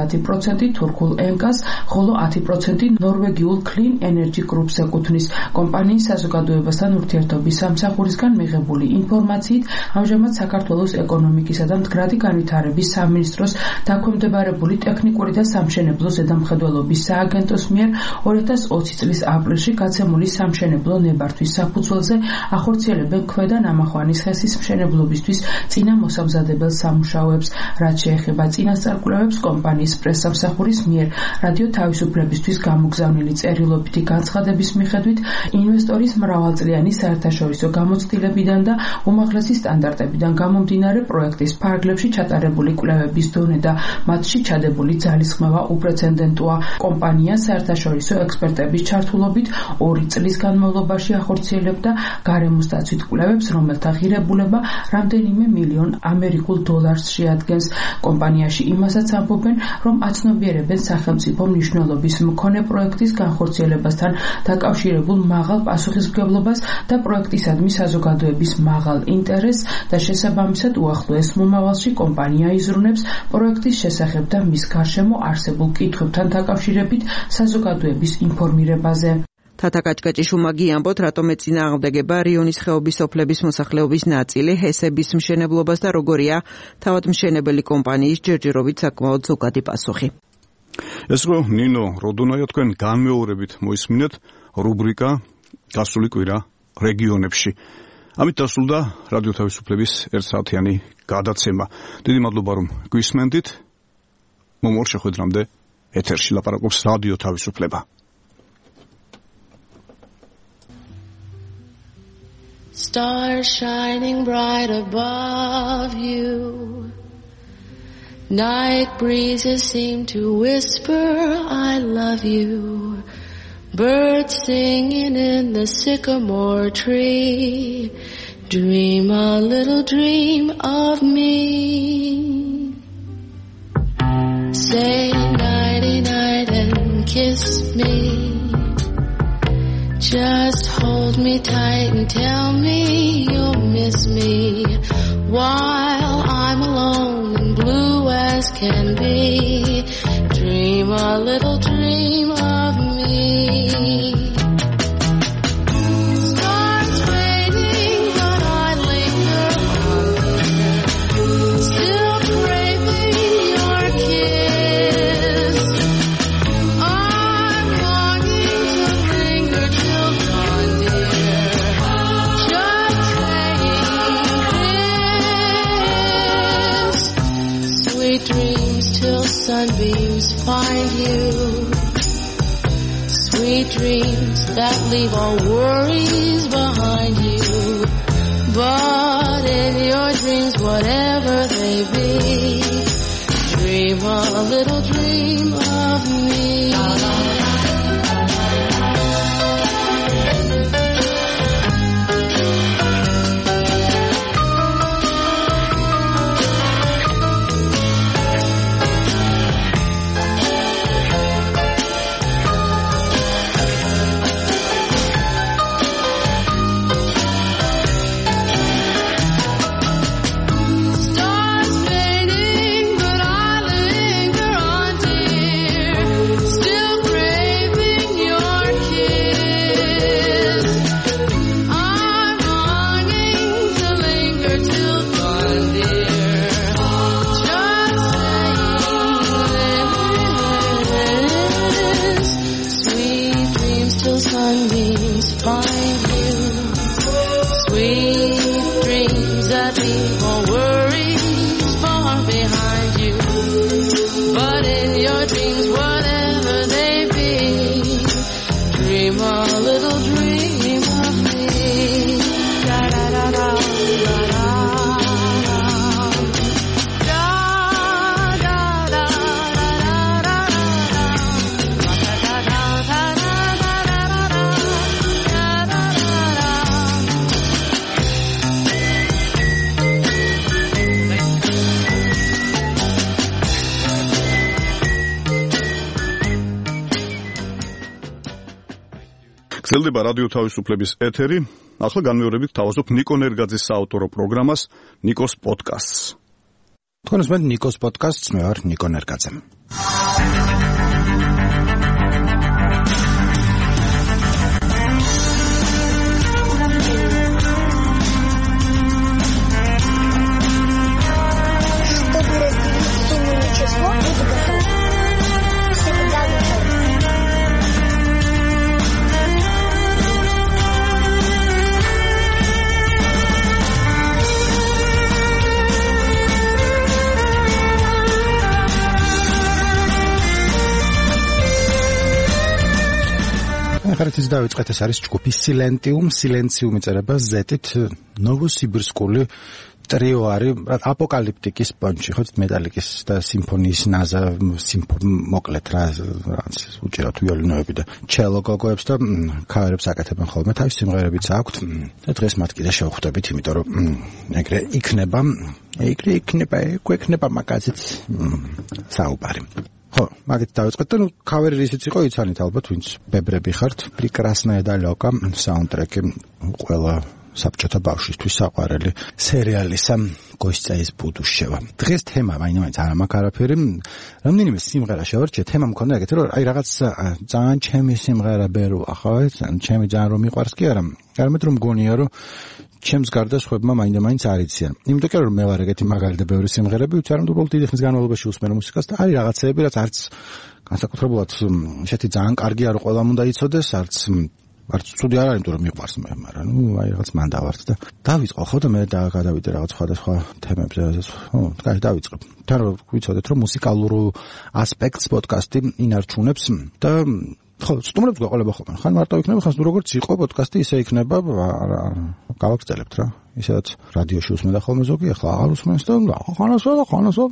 პროცენტი თურქულ ენკას, ხოლო ათი პროცენტი ნორვეგიულ Clean Energy Group-ს ეკუთვნის. კომპანიის საზოგადოებასთან ურთიერთობის სამსახურისგან მიღებული ინფორმაციით, ამჟამად საქართველოს ეკონომიკისა და მდგრადი განვითარების სამინისტროს დაქვემდებარებული ტექნიკური და სამშენებლო ზედამხედველობის სააგენტოს მიერ ორი ათას ოცი წლის აპრილში გაცემული სამშენებლო ნებართვის საფუძველზე ახორციელებენ ქვედა ნამახვანის ხესის მშენებლობისთვის წინა მოსამზადებელ სამუშაოებს, რაც შეეხება წინასწარ-კვლევებს კომპანიის პრესსამსახურის მიერ რადიო თავისუფლებისთვის გამოგზავნილი წერილობითი განცხადების მიხედვით ინვესტორის მრავალწლიანი საერთაშორისო გამოცდილებიდან და უმაღლესი სტანდარტებიდან გამომდინარე პროექტის ფარგლებში ჩატარებული კვლევების დონე და მათში ჩადებული ძალისხმევა უპრეცედენტოა. კომპანია საერთაშორისო ექსპერტების ჩართულობით ორი წლის განმავლობაში ახორციელებდა გარემოს დაცვით კვლევებს, რომელთა ღირებულება რამდენიმე მილიონ ამერიკულ დოლარს შეადგენს. კომპანიაში იმასაც ამბობენ, რომ აცნობიერებენ სახელმწიფო მნიშვნელობის მქონე პროექტის განხორციელებასთან დაკავშირებულ მაღალ პასუხისმგებლობას და პროექტისადმი საზოგადოების მაღალ ინტერესს და შესაბამისად უახლოეს მომავალში კომპანია იზრუნებს პროექტის შესახებ და მის გარშემო არსებულ კითხვებთან დაკავშირებით საზოგადოების ინფორმირებაზე. თათა კაჭკაჭიშვილმა გიამბოთ, რატომ ეწინააღმდეგება რიონის ხეობის სოფლების მოსახლეობის ნაწილი ჰესების მშენებლობას და როგორია თავად მშენებელი კომპანიის ჯერჯერობით საკმაოდ ზოგადი პასუხი. ეს რო ნინო როდონაია თქვენ განმეორებით მოისმინეთ რუბრიკა გასული კვირა რეგიონებში. ამით დასრულდა რადიო თავისუფლების ერთსაათიანი გადაცემა. დიდი მადლობა რომ გვისმენდით. მომავალ შეხვედრამდე ეთერში ლაპარაკობს რადიო თავისუფლება. Stars shining bright above you. Night breezes seem to whisper, I love you. Birds singing in the sycamore tree. Dream a little dream of me. Say nighty night and kiss me. Just hold me tight and tell me you'll miss me while I'm alone and blue as can be. Dream a little dream of me. Stars fading, but I linger on there, still craving your kiss. I'm longing to linger till dawn, dear. Just saying this. Sweet dreams till sunbeams find you. Sweet dreams that leave all worries behind you. But in your dreams, whatever they be, dream a little dream of me. Stars fading, but I linger on, dear. Still craving your kiss. I'm longing to linger till dawn, dear. Just saying this. Sweet dreams till sunbeams find you. Sweet dreams that leave all worries far behind you. But in your dreams, whatever they be, dream a little dream of me. Da da da da da da. Da da da da da da da da გრძელდება რადიო თავისუფლების ეთერი. ახლა განმეორებით თავაზობ ნიკო ნერგაძის საავტორო პროგრამას ნიკოს პოდკასტს. თქვენ უსმენთ ნიკოს პოდკასტს, მე ვარ ნიკო ნერგაძე. ხარეთის დავიწყეთ, ეს არის ჯგუფი სილენტიუმ, სილენციუმი წერება ზ-ით, ნოვოსიბირსკული ტრიო არის აპოკალიფტიკის პონჩი, ხო, მეტალიკის და სიმფონიის ნაზა, მოკლედ რა, უჭირავთ ვიოლინოები და ჩელო გოგოებს და ქავერებს აკეთებენ ხოლმე, თავის სიმღერებიც აქვთ და დღეს მათ კიდე შევხვდებით, იმიტომ რომ ეგრე იქნება, ეგრე იქნება, გვექნება მაგაზით საუბარი. ხო, მაგით დავიწყეთ და ნუ ქავერი ისიც იყო, იცანით ალბათ, ვინც ბებრები ხართ, პრიკრასნაია და ლოკა საუნდტრეკი ყველა საბჭოთა ბავშვისთვის საყვარელი სერიალისა გოსტა ის ბუდუშევა. დღეს თემა მაინც არა მაქვს არაფერი, რამდენიმე სიმღერა შევარჩიე, თემა მქონდა ეგეთი, რომ აი რაღაც ძალიან ჩემი სიმღერა ბეროა, ხო, ჩემი ძალიან რომ მიყვარს კი არა, არამედ რომ მგონია რომ ჩემს გარდა სხვებმა მაინდა-მაინც არ იციან. იმიტომ რომ მე ვარ ეგეთი მაგარი და ბევრი სიმღერები, ვიცი არა უბრალოდ დიდი ხნის განმავლობაში უსმენ მუსიკას და არის რაღაცეები, რაც არც განსაკუთრებულად შეეთი ძალიან კარგი არ ყველამ უნდა იცოდეს, არც არც ცუდი არ არის, იმიტომ რომ მიყვარს მე, მაგრამ ნუ აი რაღაც მან დავართ და დავიწყო ხო და მე და გადავიდე რაღაც სხვადასხვა თემებზე, ხო, კაი დავიწყებ. თან რომ ვიცოდეთ რომ მუსიკალურ ასპექტს პოდკასტი ინარჩუნებს და ხო, სტუმრებს გვეყოლება ხოლმე. ხან მარტო იქნება, ხან როგორც იყო პოდკასტი, ისე იქნება, გავაგრძელებთ რა. ისედაც რადიოში უსმენდა ხოლმე ზოგი, ახლა აღარ უსმენს და ხანასო და ხანასო.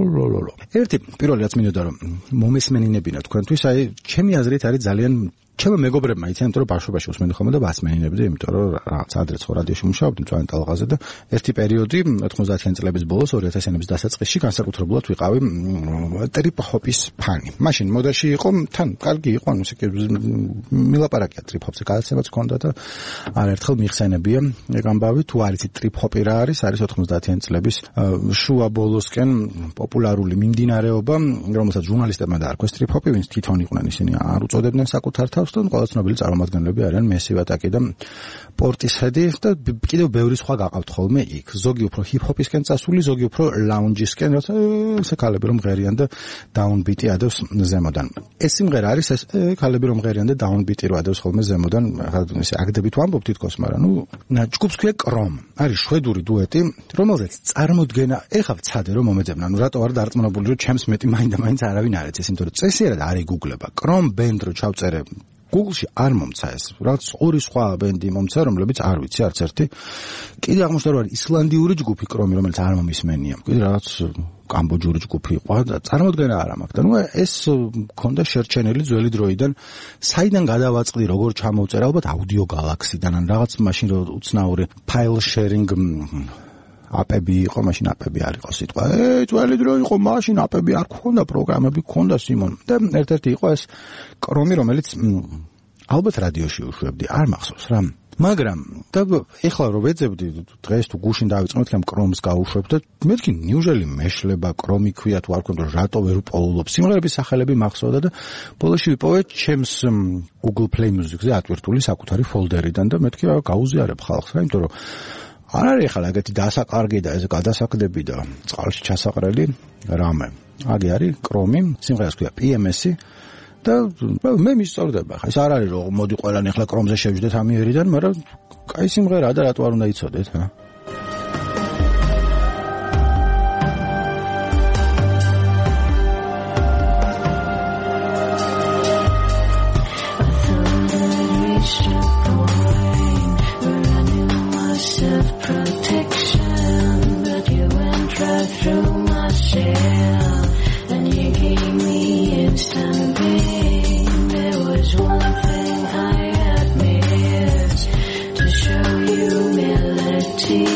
ერთი პირველი რაც მინდოდა რომ მომესმენინებინა თქვენთვის, აი ჩემი აზრით არის ძალიან ჩემო მეგობრებმა იციან, იმიტომ რომ ბავშვობაში უსმენდი ხოლმე და ვასმენინებდი, იმიტომ რომ რაღაც ადრე ხო რადიოში მუშაობდი მწვანე ტალღაზე და ერთი პერიოდი ოთხმოცდაათიანი წლების ბოლოს ორი ათასიანების დასაწყისში განსაკუთრებულად ვიყავი ტრიპ ჰოპის ფანი. მაშინ მოდაში იყო, თან კარგი იყო, ანუ ისე მილაპარაკია ტრიპ ჰოპზე, გადაცემაც ჰქონდა და არაერთხელ მიხსენებია ეგ ამბავი, თუ არ იცით ტრიპ ჰოპი რა არის, არის ოთხმოცდაათიანი წლების შუა ბოლოსკენ პოპულარული მიმდინარეობა, რომელსაც ჟურნალისტებმა დაარქვეს ტრიპ ჰოპი, ვინც თვითონ იყვნენ ისინი არ უწოდებდნენ საკუთარ თავს და ყველა ცნობილი წარმომადგენლები არიან მესივ ატაკი და პორტისჰედი და კიდევ ბევრი სხვა გაყავთ ხოლმე იქ. ზოგი უფრო ჰიპ-ჰოპისკენ წასული, ზოგი უფრო ლაუნჯისკენ, რაცა ესე ქალები რომ ღერიან და დაუნბიტი ადევს ზემოდან. ეს სიმღერა არის ეს ქალები რომ ღერიან და დაუნბიტი რო ადევს ხოლმე ზემოდან, ესე აგდებით ვამბობ თითქოს, მაგრამ ნუ ჯგუფს ქვია კრომ. არის შვედური დუეტი, რომელზეც წარმოდგენა ეხა ვცადე რომ მომეძებნა. ნუ რატო არ დარწმუნებული რომ ჩემს მეტი მაინდა-მაინც არავინ არ ეცეს, იმიტომ რომ წესიერად არ იგუგლება. კრომ ბენდ რო ჩავწერე Google-ში არ მომცა ეს. რაც ორი სხვა ბენდი მომცა, რომლებიც არ ვიცი არც ერთი. კიდე აღმოჩნდა რომ არის ისლანდიური ჯგუფი კრომი, რომელიც არ მომისმენია. კიდე რაღაც კამბოჯური ჯგუფი იყო და წარმოდგენა არ მაქვს. და ნუ ეს მქონდა შერჩენილი ძველი დროიდან. საიდან გადავაწყდი, როგორ ჩამოვწერა, ალბათ აუდიო გალაქსიდან ან რაღაც მაშინ რო უცნაური ფაილ შერინგ აპები იყო, მაშინ აპები არ იყო სიტყვა. ე, ძველი დრო იყო, მაშინ აპები არ ქონდა, პროგრამები ქონდა სიმონ. და ერთ-ერთი იყო ეს კრომი, რომელიც ალბათ რადიოში უშვებდი, არ მახსოვს რა. მაგრამ და ეხლა რომ ვეძებდი დღეს თუ გუშინ დავიწყო მეთქი ამ კრომს გავუშვებ და მეთქი ნიუჟელი მეშლება კრომი ქვია თუ არ ქონდა რატო ვერ უპოულობ სიმღერების სახელები მახსოვდა და ბოლოში ვიპოვე ჩემს Google Play Music-ზე ატვირთული საკუთარი ფოლდერიდან და მეთქი გაუზიარებ ხალხს რა, იმიტომ რომ არ არის ახლა ეგეთი დასაკარგი და ეს გადასაკდები და წყალში ჩასაყრელი რამე. აგი არის კრომი, სიმღერას ქვია პი ემ ესი და მე მისწორდება. ხა ეს არ არის რომ მოდი ყველანი ახლა კრომზე შევჯდეთ ამიერიდან, მაგრამ კაი სიმღერაა და რატო არ უნდა იცოდეთ, რა? To show you melody.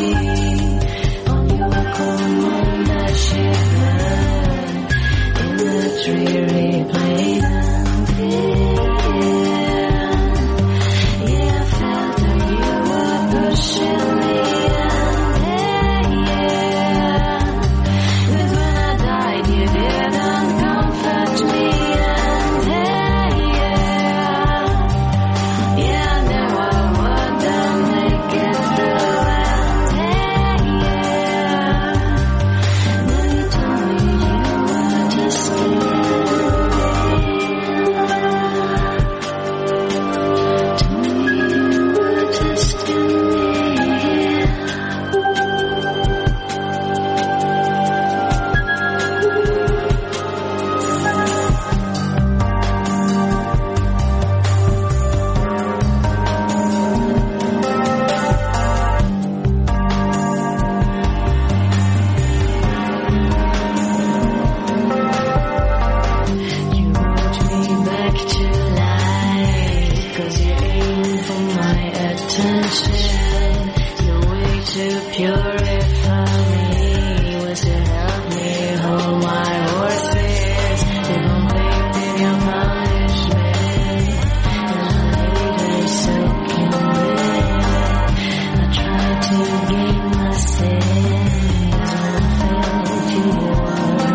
my attention. The way to purify me was to help me hold my horses. You don't think in your punishment, and later soaking wet. I tried to gain my sins when I felt you were.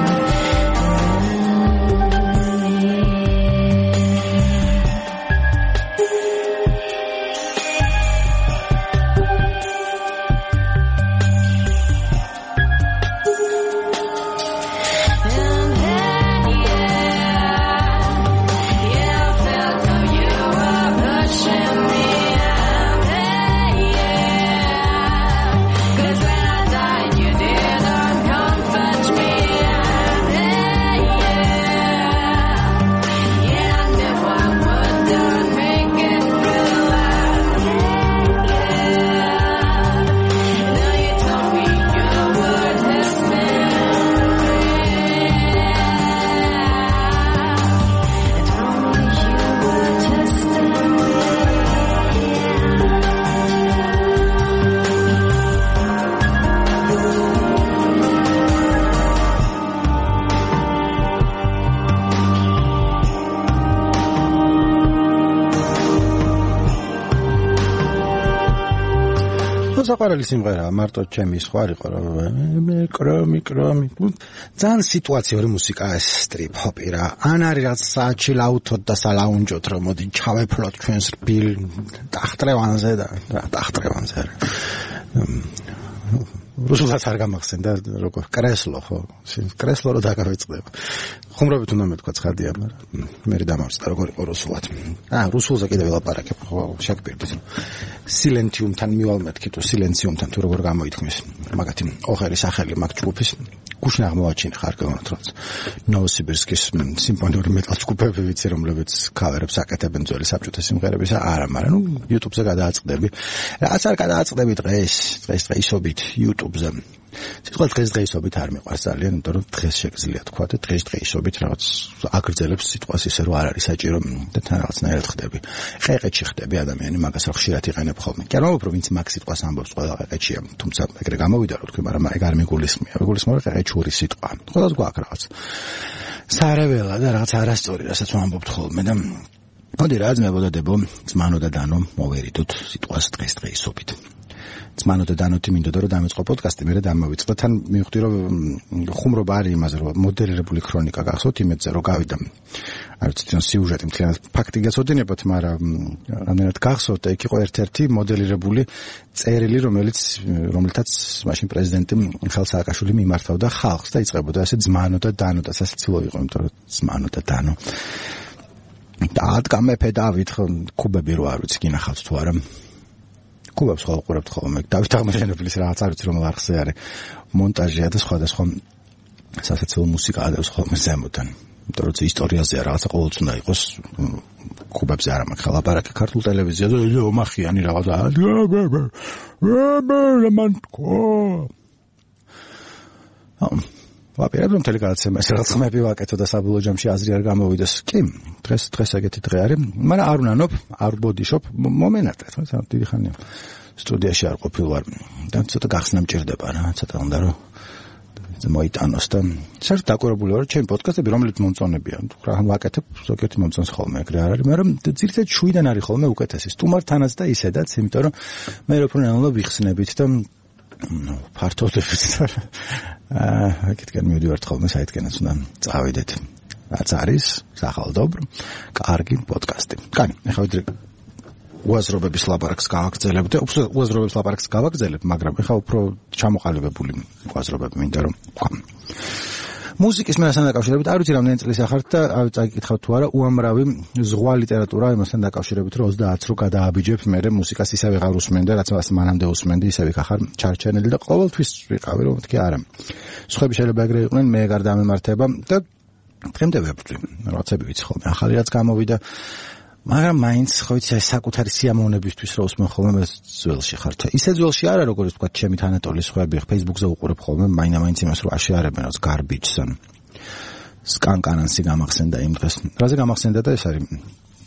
საყვარელი სიმღერა მარტო ჩემი სხვა იყო რომ მიკრო მიკრო ძალიან სიტუაციური მუსიკა ეს სტრიპ ჰოპი რა ან არის რაღაც საჩი ლაუთოთ და სალაუნჯოთ რომ მოდი ჩავეფლოთ ჩვენს რბილ ტახტრევანზე და ტახტრევანზე რუსულად არ გამახსენდა როგორ კრესლო ხო კრესლო რო დაგავეწყდება ხუმრობით უნდა მეთქვა ცხადია მაგრამ მე დამავსდა როგორ იყო რუსულად აა რუსულზე კიდევ ველაპარაკებ ხო შეკპირდის სილენციუმთან მივალმეთქი თუ სილენციუმთან თუ როგორ გამოითქმის მაგათი ოხერის სახელი მაგ ჯგუფის გუშინ აღმოაჩინე ხარ გონოთ ნოვოსიბირსკის სიმფონიური მეტალ ჯგუფები ვიცი რომლებიც ქავერებს აკეთებენ ძველი საბჭოთა სიმღერების არა მაგრამ ნუ YouTube-ზე გადააწყდები რაც არ გადააწყდები დღეს დღეს დღეისობით YouTube-ზე სიტყვა დღეს დღეისობით არ მიყვარს ძალიან იმიტომ რომ დღეს შეგიძლია თქვა და დღეს დღეისობით რაღაც აგრძელებს სიტყვას ისე რომ არ არის საჭირო და თან რაღაცნაირად ხდები ყეყეთში ხდები ადამიანი მაგას რა ხშირად იყენებ ხოლმე კი არა უფრო ვინც მაგ სიტყვას ამბობს ყველა ყეყეთშია თუმცა ეგრე გამოვიდა რომ თქვი მაგრამ ეგ არ მიგულისხმია მიგულისხმია ყეყეთშური სიტყვა ყველას გვაქვს რაღაც სარეველა და რაღაც არასწორი რასაც ვამბობთ ხოლმე და მოდი რა ძმებო და დებო ძმანო და დანო მოვერიდოთ სიტყვას დღეს დღეისობით ძმანო და დანოთი მინდოდა რომ დამეწყო პოდკასტი მე დამოვიწყდა თან მივხვდი რომ ხუმრობა არის იმაზე რომ მოდელირებული ქრონიკა გახსოვთ იმედზე რომ გავიდა არ ვიცი თვითონ სიუჟეტი მთლიანად ფაქტი გაწოდინებოთ მაგრამ რამენად გახსოვთ და იქ იყო ერთ-ერთი მოდელირებული წერილი რომელიც რომელთაც მაშინ პრეზიდენტი მიხაილ სააკაშვილი მიმართავდა ხალხს და იწყებოდა ასე ძმანო და დანო და სასაცილო იყო იმიტომ რომ ძმანო და დანო და ადგა მეფე დავით კუბები რო არ ვიცი გინახავთ თუ არა კუბებს ხოლმე ყურებთ ხოლმე დავით აღმაშენებლის რაღაც არ ვიცი რომ არხზე არის მონტაჟია და სხვადასხვა სასაცილო მუსიკა ადევს ხოლმე ზემოდან იმიტომ რომ ისტორიაზეა რაღაცა ყოველთვის უნდა იყოს კუბებზე არ მაქვს ლაპარაკი ქართულ ტელევიზიაზე ომახიანი რაღაცა მან თქო ვაპირებ რომ მთელი გადაცემა ეს რაღაც ხმები ვაკეთო და საბოლოო ჯამში აზრი არ გამოვიდეს კი დღეს დღეს ეგეთი დღე არის მაგრამ არ უნანობ არ ბოდიშობ მომენატრეთ მაგრამ დიდი ხანია სტუდიაში არ ყოფილ ვარ და ცოტა გახსნა მჭირდება რა ცოტა უნდა რომ მოიტანოს და საერთოდ დაკვირებული ვარ ჩემი პოდკასტები რომელიც მომწონებია რა ვაკეთებ ზოგიერთი მომწონს ხოლმე ეგრე არ არის მაგრამ ძირითადად შვიდან არის ხოლმე უკეთესი სტუმართანაც და ისედაც იმიტომ რომ მე უფრო ნელა ვიხსნებით და ну ფართოდებით აა აქეთკენ მივიდივართ ხოლმე საითკენაც უნდა წავიდეთ რაც არის სახალდობრო კარგი პოდკასტი კანი ახლა ვიდრე უაზრობების ლაპარაკს გავაგრძელებ და უაზრობების ლაპარაკს გავაგრძელებ მაგრამ ახლა უფრო ჩამოყალიბებული უაზრობები მინდა რომ თქვა მუსიკის მენასთან დაკავშირებით არ ვიცი რამდენი წელი ახართ და წაიკითხავთ თუ არა უამრავი ზღვა ლიტერატურა იმასთან დაკავშირებით რომ ოცდაათს რო გადააბიჯებ მე მუსიკას ისე ვეღარ უსმენდი რაც მანამდე უსმენდი ისე ვიქახარ ჩარჩენილი და ყოველთვის ვიყავი რომ მეთქი არა სხვები შეიძლება ეგრე იყვნენ მე ეგარ დამემართება და დღემდე ვებრძვი რაღაცები ვიცი ხოლმე ახალი რაც გამოვიდა მაგრამ მაინც ხო იცი საკუთარი სიამოვნებისთვის რო უსმენ ხოლმე მე ძველში ხარ ისე ძველში არა როგორც თქვა ჩემი თანატოლის ხვები Facebook-ზე უყურებ ხოლმე მაინც იმას რო აშიარებენ რაც garbage-ს სკანკანანსი გამახსენდა იმ დღეს რაზე გამახსენდა და ეს არის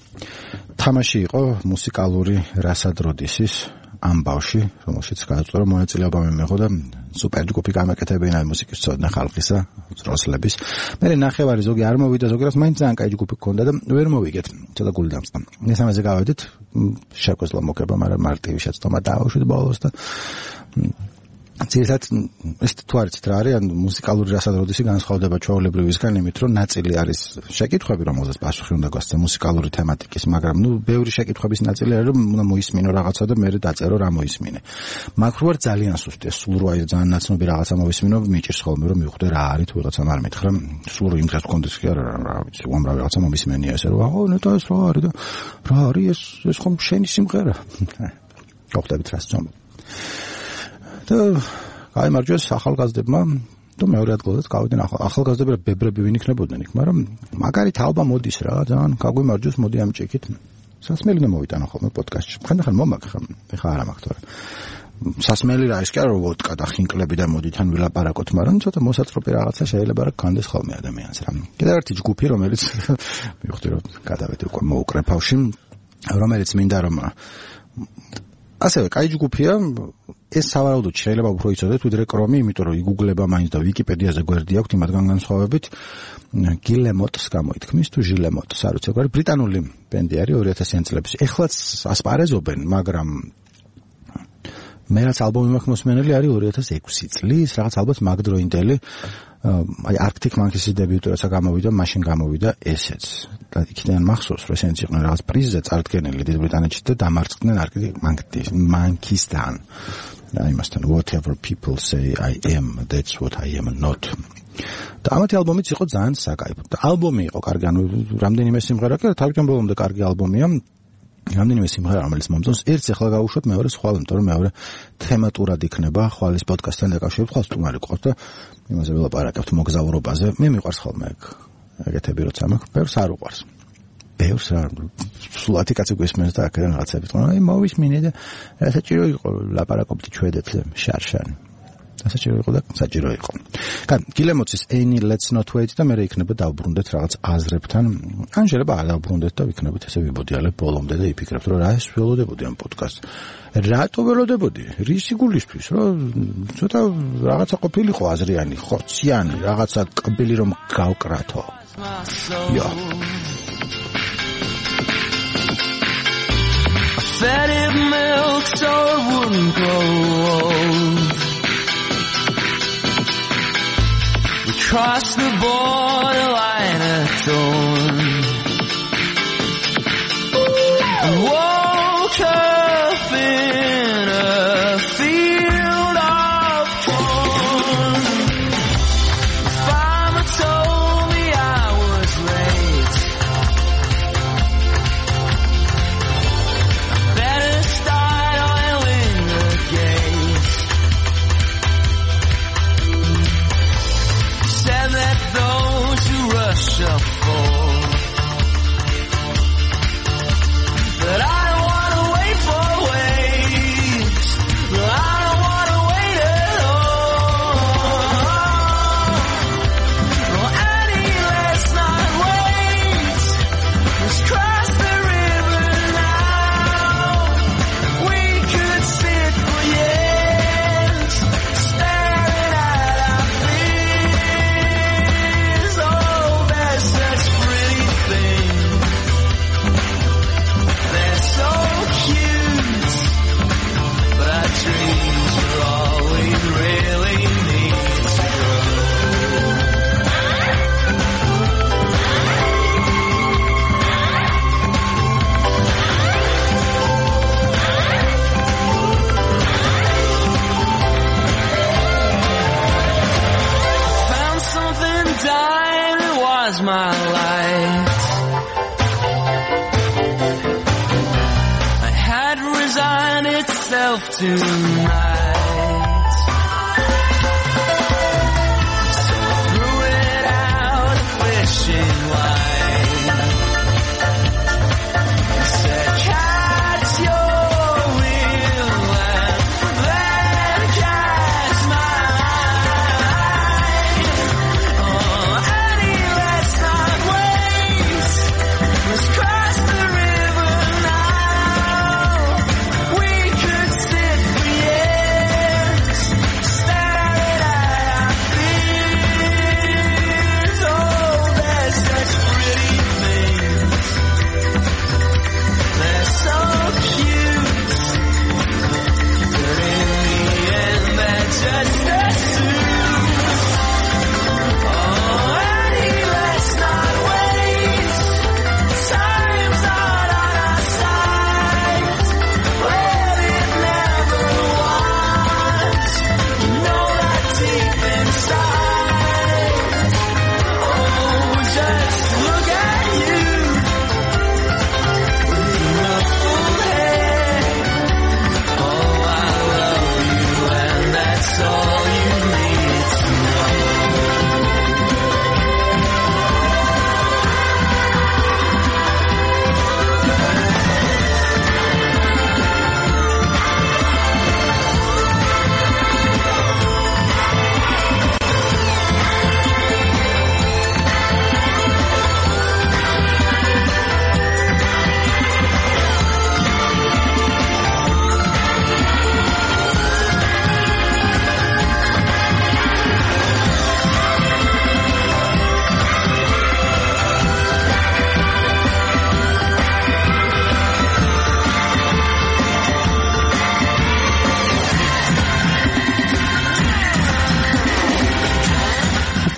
თამაში იყო მუსიკალური რასადროდისის ამბავში, რომელშიც გააწყო მონაწილეობა მიიღო და სუპერჯგუფი გამეკეთებინა მუსიკის ცოდნა ხალხისა, ძროსლების. მე ნახევარი ზოგი არ მოვიდა, ზოგადად მაინც ძალიან კაი ჯგუფი გქონდა და ვერ მოვიგეთ. ცოტა გული დამწყა. მესამეზე გავედით, შეგვეძლო მოგება, მაგრამ მარტივი შეცდომა დაავშვით ბოლოს და ძირითადად ეს თუ არიცით რა არის, ან მუსიკალური რასადროდისი განსხვავდება ჩვეულებრივისგან იმით, რომ ნაწილი არის შეკითხვები, რომელზეც პასუხი უნდა გასცე მუსიკალური თემატიკის, მაგრამ ნუ ბევრი შეკითხვების ნაწილი არის, რომ უნდა მოისმინო რაღაცა და მე დაწერო რა მოისმინე. მაგრამ ვარ ძალიან სუსტი, სულ რო აი ძალიან ნაცნობი რაღაცა მოისმინო, მიჭირს ხოლმე რომ მივხვდე რა არის თუ რაღაცა არ მითხრა, სულ იმ დღეს გქონდეს კი არა რა ვიცი, უამრავი რაღაცა მომისმენია ესე რომ აჰო, ნეტა ეს რა არის და რა არის ეს ეს ხომ შენი სიმღერა. გავხდებით რა სწორად. და გაიმარჯვეს ახალგაზრდებმა და მეორე ადგილზეც გავიდნენ ახალგაზრდები ბებრები ვინ იქნებოდნენ იქ, მაგრამ მაგარი თაობა მოდის რა, ძალიან გაგვიმარჯვეს, მოდი ამ ჭიქით. სასმელი და მოვიტანო ხოლმე პოდკასტში. ხანდახან მომაგხ, ეხა არა მაქვს თორე. სასმელი რა ის კი არა ვოდკა და ხინკლები და მოდით ან ვილაპარაკოთ, მაგრამ ცოტა მოსაწყობი რაღაცა შეიძლება რა გქონდეს ხოლმე ადამიანს რა. კიდევ ერთი ჯგუფი, რომელიც მივხვდი რომ გადავედი უკვე მოუკრეფავში, რომელიც მინდა რომ ასევე კაი ჯგუფია, ეს სავარაუდოდ შეიძლება უფრო იცოდეთ ვიდრე კრომი, იმიტომ რომ იგუგლება მაინც და ვიკიპედიაზე გვერდი აქვს იმათგან განსხვავებით. გილემოტს გამოითქმის თუ ჟილემოტს, არ ვიცი, როგორი ბრიტანული ბენდი არის ორი ათასიანი წლების. ეხლაც ასპარეზობენ, მაგრამ მე რაც ალბომი მაქვს მოსმენელი არის ორი ათას ექვსი წლის, რაღაც ალბათ მაგდროინდელი. აი Arctic Monkeys-ის დებიუტი როცა გამოვიდა, მაშინ გამოვიდა ესეც. და იქიდან მახსოვს, რომ ესენიც იყვნენ რაღაც პრიზზე წარდგენილი დიდ ბრიტანეთში და დამარცხდნენ Arctic Monkeys-თან. და იმასთან whatever people say I am, that's what I am not. და ამათი ალბომიც იყო ძალიან საკაიფო. და ალბომი იყო კარგი, ანუ რამდენიმე სიმღერა კი თავიდან ბოლომდე კარგი ალბომია. რამდენიმე სიმღერა რომელიც მომწონს, ერთს ახლა გავუშვათ, მეორე სხვა, იმიტომ რომ მეორე თემატურად იქნება ხვალის პოდკასტთან დაკავშირებით, ხვალ სტუმარი ყავს და იმაზე ველაპარაკებთ მოგზაურობაზე. მე მიყვარს ხოლმე ეგ ეგეთები როცა მაქვს, ბევრს არ უყვარს. ბევრს რა, სულათი კაცი გვისმენს და აქედან რაღაცები თქო, აი მოვისმინე და საჭირო იყო ლაპარაკობთ ჩვედეთ შარშან. საჭირო იყო და საჭირო იყო. კან გილემოცის Any Let's Not Wait და მე იქნება დავბრუნდეთ რაღაც აზრებთან. ან შეიძლება არ დავბრუნდეთ და ვიქნებით ესე ვიბოდიალებ ბოლომდე და იფიქრებთ რომ რა ეს ველოდებოდი ამ პოდკასტს. რატო ველოდებოდი? რისი გულისთვის, რომ ცოტა რაღაცა ყოფილიყო აზრიანი, ხორციანი, რაღაცა კბილი რომ გავკრათო. იო. Fed it milk so it wouldn't grow old. We crossed the borderline at dawn and woke up in a field of corn. Farmer told me I was late. Better start oiling the gate. Said that those who rush up fall. But I don't want to wait for waves. I don't want to wait at all. No, Annie, let's not wait. Let's cross the river now. We could sit for years, staring at our fears. Oh, there's such pretty things. They're so cute, but our dreams are all we really need to grow. Found something dying, it was my light. I had resigned itself to night. So I threw it out a fishing line. I said, catch your will and then catch mine. Oh, Annie, let's not wait. Let's cross the river.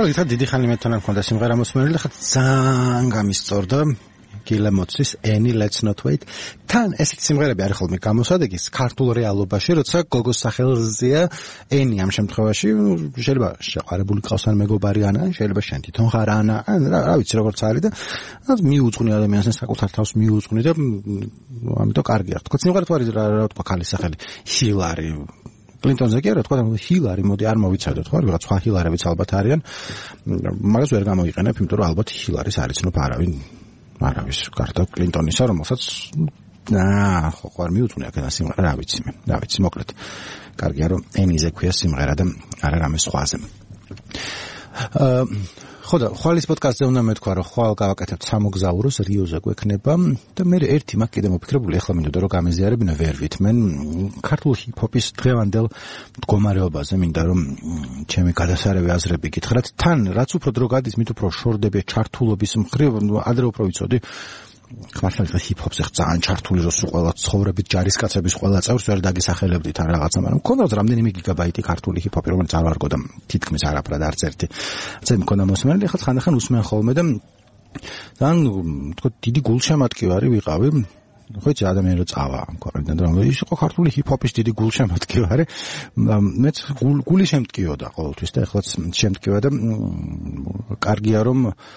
ახლა დიდი ხანი მე თან მქონდა სიმღერა მოსმენილი, ხა ძალიან გამისწორდა გილემოცის Any Let's Not Wait. თან ესეთი სიმღერები არის ხოლმე გამოსადეგი ქართულ რეალობაში, როცა გოგოს სახელზეა Any ამ შემთხვევაში შეიძლება შეყარებული ყავს ან მეგობარი ან შეიძლება შენ თვითონ ხარ ან რა ვიცი როგორც არის და მიუძღვნი ადამიანს საკუთარ თავს მიუძღვნი და ამიტომ კარგია. თქო სიმღერა თუ არის რა თქვა ქალის სახელი ჰილარი კლინტონზე კი არა თქვა ჰილარი მოდი არ მოვიცადოთ ხო რაღაც სხვა ჰილარებიც ალბათ არიან მაგას ვერ გამოიყენებ იმიტომ რომ ალბათ ჰილარის არ იცნობ არავინ არავის გარდა კლინტონისა რომელსაც აა ხო ყარ მიუძღვნი აქ და სიმღერა რა ვიცი მე რა ვიცი მოკლედ კარგია რომ ენიზე ქვია სიმღერა და არა რამე სხვაზე აა ხო და ხვალის პოდკასტზე უნდა მეთქვა რომ ხვალ გავაკეთებთ სამოგზაუროს რიოზე გვექნება და მე ერთი მაგ კიდე მოფიქრებული ახლა მინდოდა რომ გამეზიარებინა ვერ ვითმენ ქართულ ჰიპ-ჰოპის დღევანდელ მდგომარეობაზე მინდა რომ ჩემი გადასარევი აზრები გითხრათ თან რაც უფრო დრო გადის მით უფრო შორდები ჩართულობის მხრივ ადრე უფრო ვიცოდი ხმართლა ჰიპ-ჰოპზე ძალიან ჩართული რო სულ ყველა ცხოვრებით ჯარისკაცების ყველა წევრს ვერ დაგისახელებდით ან რაღაცა მაგრამ მქონდა რამდენიმე გიგაბაიტი ქართული ჰიპ-ჰოპი რომელიც არ ვარგო და თითქმის არაფრად არც ერთი წელი მქონდა მოსმენელი ახლა ხანდახან усმენ ხოლმე და ძალიან თქო დიდი გულშემატკივარი ვიყავი ხო იცი ადამიანი რო წავა ამ ქვეყნიდან და ის იყო ქართული ჰიპ-ჰოპის დიდი გულშემატკივარი მეც გული შემტკიოდა ყოველთვის და ახლაც შემტკივა და კარგია რომ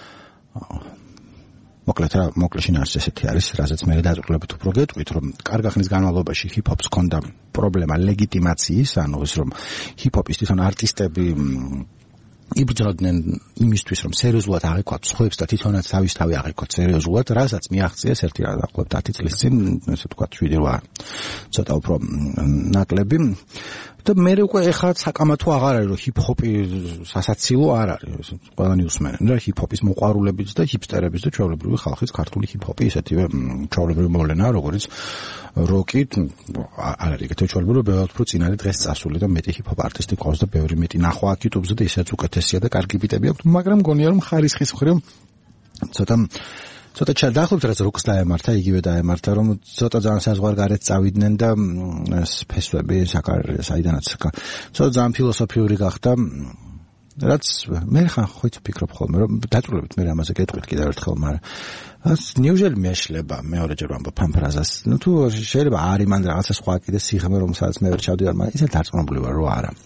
მოკლედ რა მოკლეშინ არის ესეთი არის რაზეც მე დაწვრილებით უფრო გეტყვით რომ კარგ ხნის განმავლობაში ჰიპ-ჰოპს ჰქონდა პრობლემა ლეგიტიმაციის ანუ ის რომ ჰიპ-ჰოპის თვითონ არტისტები იბრძოდნენ იმისთვის რომ სერიოზულად აღექვათ სხვებს და თვითონაც თავის თავი აღექვათ სერიოზულად რასაც მიაღწიეს ერთი რა დაახლოებით ათი წლის წინ ესე ვთქვათ შვიდი რვა ცოტა უფრო ნაკლები და მე უკვე ეხლა საკამათო აღარ არის რომ ჰიპ-ჰოპი სასაცილო არ არის ყველანი უსმენენ რა ჰიპ-ჰოპის მოყვარულებიც და ჰიპსტერების და ჩვეულებრივი ხალხის ქართული ჰიპ-ჰოპი ესეთივე ჩვეულებრივი მოვლენაა როგორც როკი არ არის ეგეთი ჩვეულებრივი ბევრად უფრო წინ არის დღეს წასული და მეტი ჰიპ-ჰოპ არტისტი ყავს და ბევრი მეტი ნახვა აქ YouTube-ზე და ისეც უკეთესია და კარგი ბიტები აქვს მაგრამ მგონია რომ ხარისხის მხრივ ცოტა ცოტა ჩადახლებთ რაც როკს დაემართა იგივე დაემართა რომ ცოტა ძალიან საზღვარგარეთ წავიდნენ და ეს ფესვები საკარ საიდანაც ცოტა ძალიან ფილოსოფიური გახდა რაც მე ხან ხო იცი ფიქრობ ხოლმე რომ დაწვრილებით მე ამაზე გეტყვით კიდევ ერთხელ მაგრამ ას ნიუჟელი მეშლება მეორეჯერ ვამბობ ამ ფრაზას ნუ თუ შეიძლება არის მან რაღაცა სხვა კიდე სიღრმე რომელსაც მე ვერ ჩავდივარ მაგრამ ისე დარწმუნებული ვარ რომ არა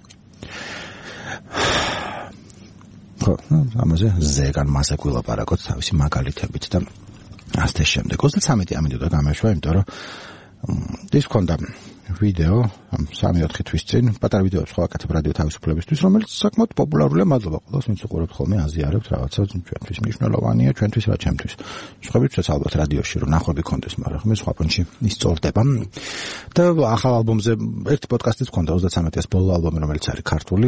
ხო, ამაზე ზეგან მასე გვილაპარაკოთ თავისი მაგალითებით და ასეთ შემდეგ. ოცდათრამეტი ამინდოდა გამეშვა, იმიტომ რომ ის ქონდა ვიდეო ამ სამი ოთხი თვის წინ, პატარა ვიდეოებს ხო აკეთებ რადიო თავისუფლებისთვის, რომელიც საკმაოდ პოპულარულია, მადლობა ყველას, ვინც უყურებთ ხოლმე, აზიარებთ რაღაცა ჩვენთვის მნიშვნელოვანია, ჩვენთვის რა ჩემთვის. შეხვედრებსაც ალბათ რადიოში რომ ნახვები კონდეს, მაგრამ მე სხვა პონჩი ისწორდება. და ახალ ალბომზე ერთი პოდკასტიც ქონდა ოცდათრამეტის ბოლო ალბომი, რომელიც არის ქართული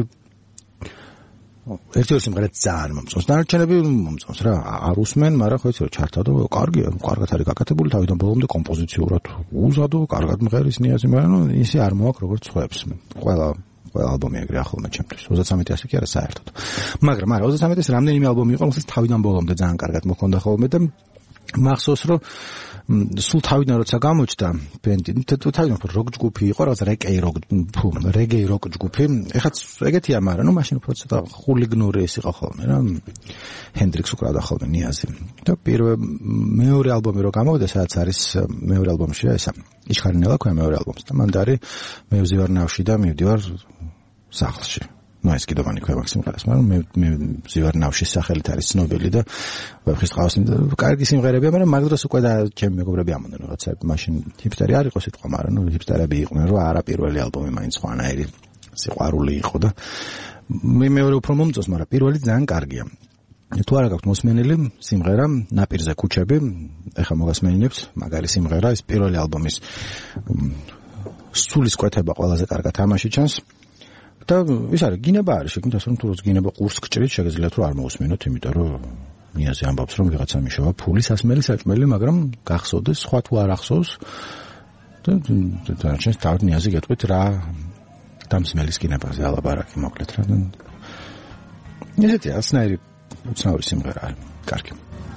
ერთი ორი სიმღერა ძალიან მომწონს. დანარჩენები მომწონს რა. არ უსმენ, მაგრამ ხო იცი რომ ჩართა და კარგია, კარგად არის გაკეთებული თავიდან ბოლომდე კომპოზიციურად უზადო, კარგად მღერის ნიაზი, მაგრამ ისე არ მოაქვს როგორც ხვებს. ყველა ყველა ალბომი ეგრე ახალმა ჩემთვის. ოცდათრამეტი ასე კი არა საერთოდ. მაგრამ არა ოცდათრამეტის რამდენიმე ალბომი იყო, რომელსაც თავიდან ბოლომდე ძალიან კარგად მოხონდა ხოლმე და მახსოვს რომ სულ თავიდან როცა გამოჩნდა ბენდი, თავიდან როკ ჯგუფი იყო, რაღაც რეკეი როკ, ფუ, რეგეი როკ ჯგუფი. ეხაც ეგეთია, მაგრამ ნუ მაშინ უფრო ცოტა ხულიგნური ეს იყო ხოლმე რა. ჰენდრიქს უკრავდა ხოლმე ნიაზი. და პირველ მეორე ალბომი რო გამოვიდა, სადაც არის მეორე ალბომშია ესა. იშხარინელა ქვია მეორე ალბომს და მან დარი მე ვზივარ ნავში და მივდივარ სახლში. ну ეს კიდევანი ქვია მაქსიმალას, მაგრამ მე მე ვზივარ ნავში სახელით არის ცნობილი და ვებხის ყავს კარგი სიმღერებია, მაგრამ მაგ დროს უკვე და ჩემი მეგობრები ამოდნენ რაღაცა მაშინ ჰიპსტერი არ იყო სიტყვა, მაგრამ ნუ ჰიპსტერები იყვნენ, რომ არა პირველი ალბომი მაინც ხვანაირი სიყვარული იყო და მე მეორე უფრო მომწონს, მაგრამ პირველი ძალიან კარგია. თუ არა გაქვთ მოსმენელი სიმღერა ნაპირზე ქუჩები, ეხა მოგასმენინებთ, მაგარი სიმღერა, ეს პირველი ალბომის სულის კვეთება ყველაზე კარგად თამაში ჩანს. და ის არის გინება არის შეგნით ასე რომ თუ როც გინება ყურს გჭრით შეგიძლიათ რომ არ მოусმენოთ იმიტომ რომ ნიაზი ამბობს რომ ვიღაცა მიშოვა ფული სასმელი საჭმელი მაგრამ გახსოვდეს სხვა თუ არ ახსოვს და დანარჩენს თავად ნიაზი გეტყვით რა დამსმელის გინებაზე ალაბარაკი მოკლედ რა ესეთი ასნაირი უცნაური სიმღერაა კარგი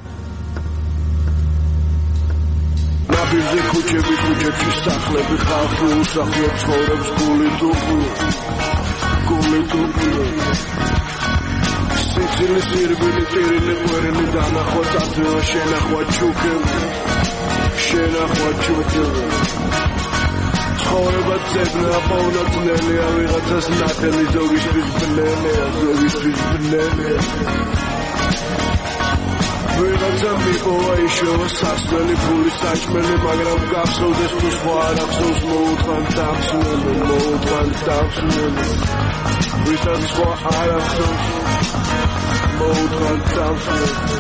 ნაბიჯზე ქუჩები ქუჩების სახლები ხალხი უსახლო ცხოვრობს გული თუ გული თუ სიცილის ირბილი ტირილი ყვერილი დანახვა წათვევა შენახვა ჩუქები შენახვა ჩუქები ცხოვრება ძებნა პოვნათნელია ვიღაცას ნათელი ზოგისთვის ბნელია ზოგისთვის ბნელია ვიღაცა მიყოვა იშოვა სასმელი ფული საჭმელი მაგრამ გახსოვდეს თუ სხვა არ ახსოვს მოუთხან დახსნელი მოუთხან დახსნელი ვისაც სხვა არ ახსოვს მოუთხან დახსნელი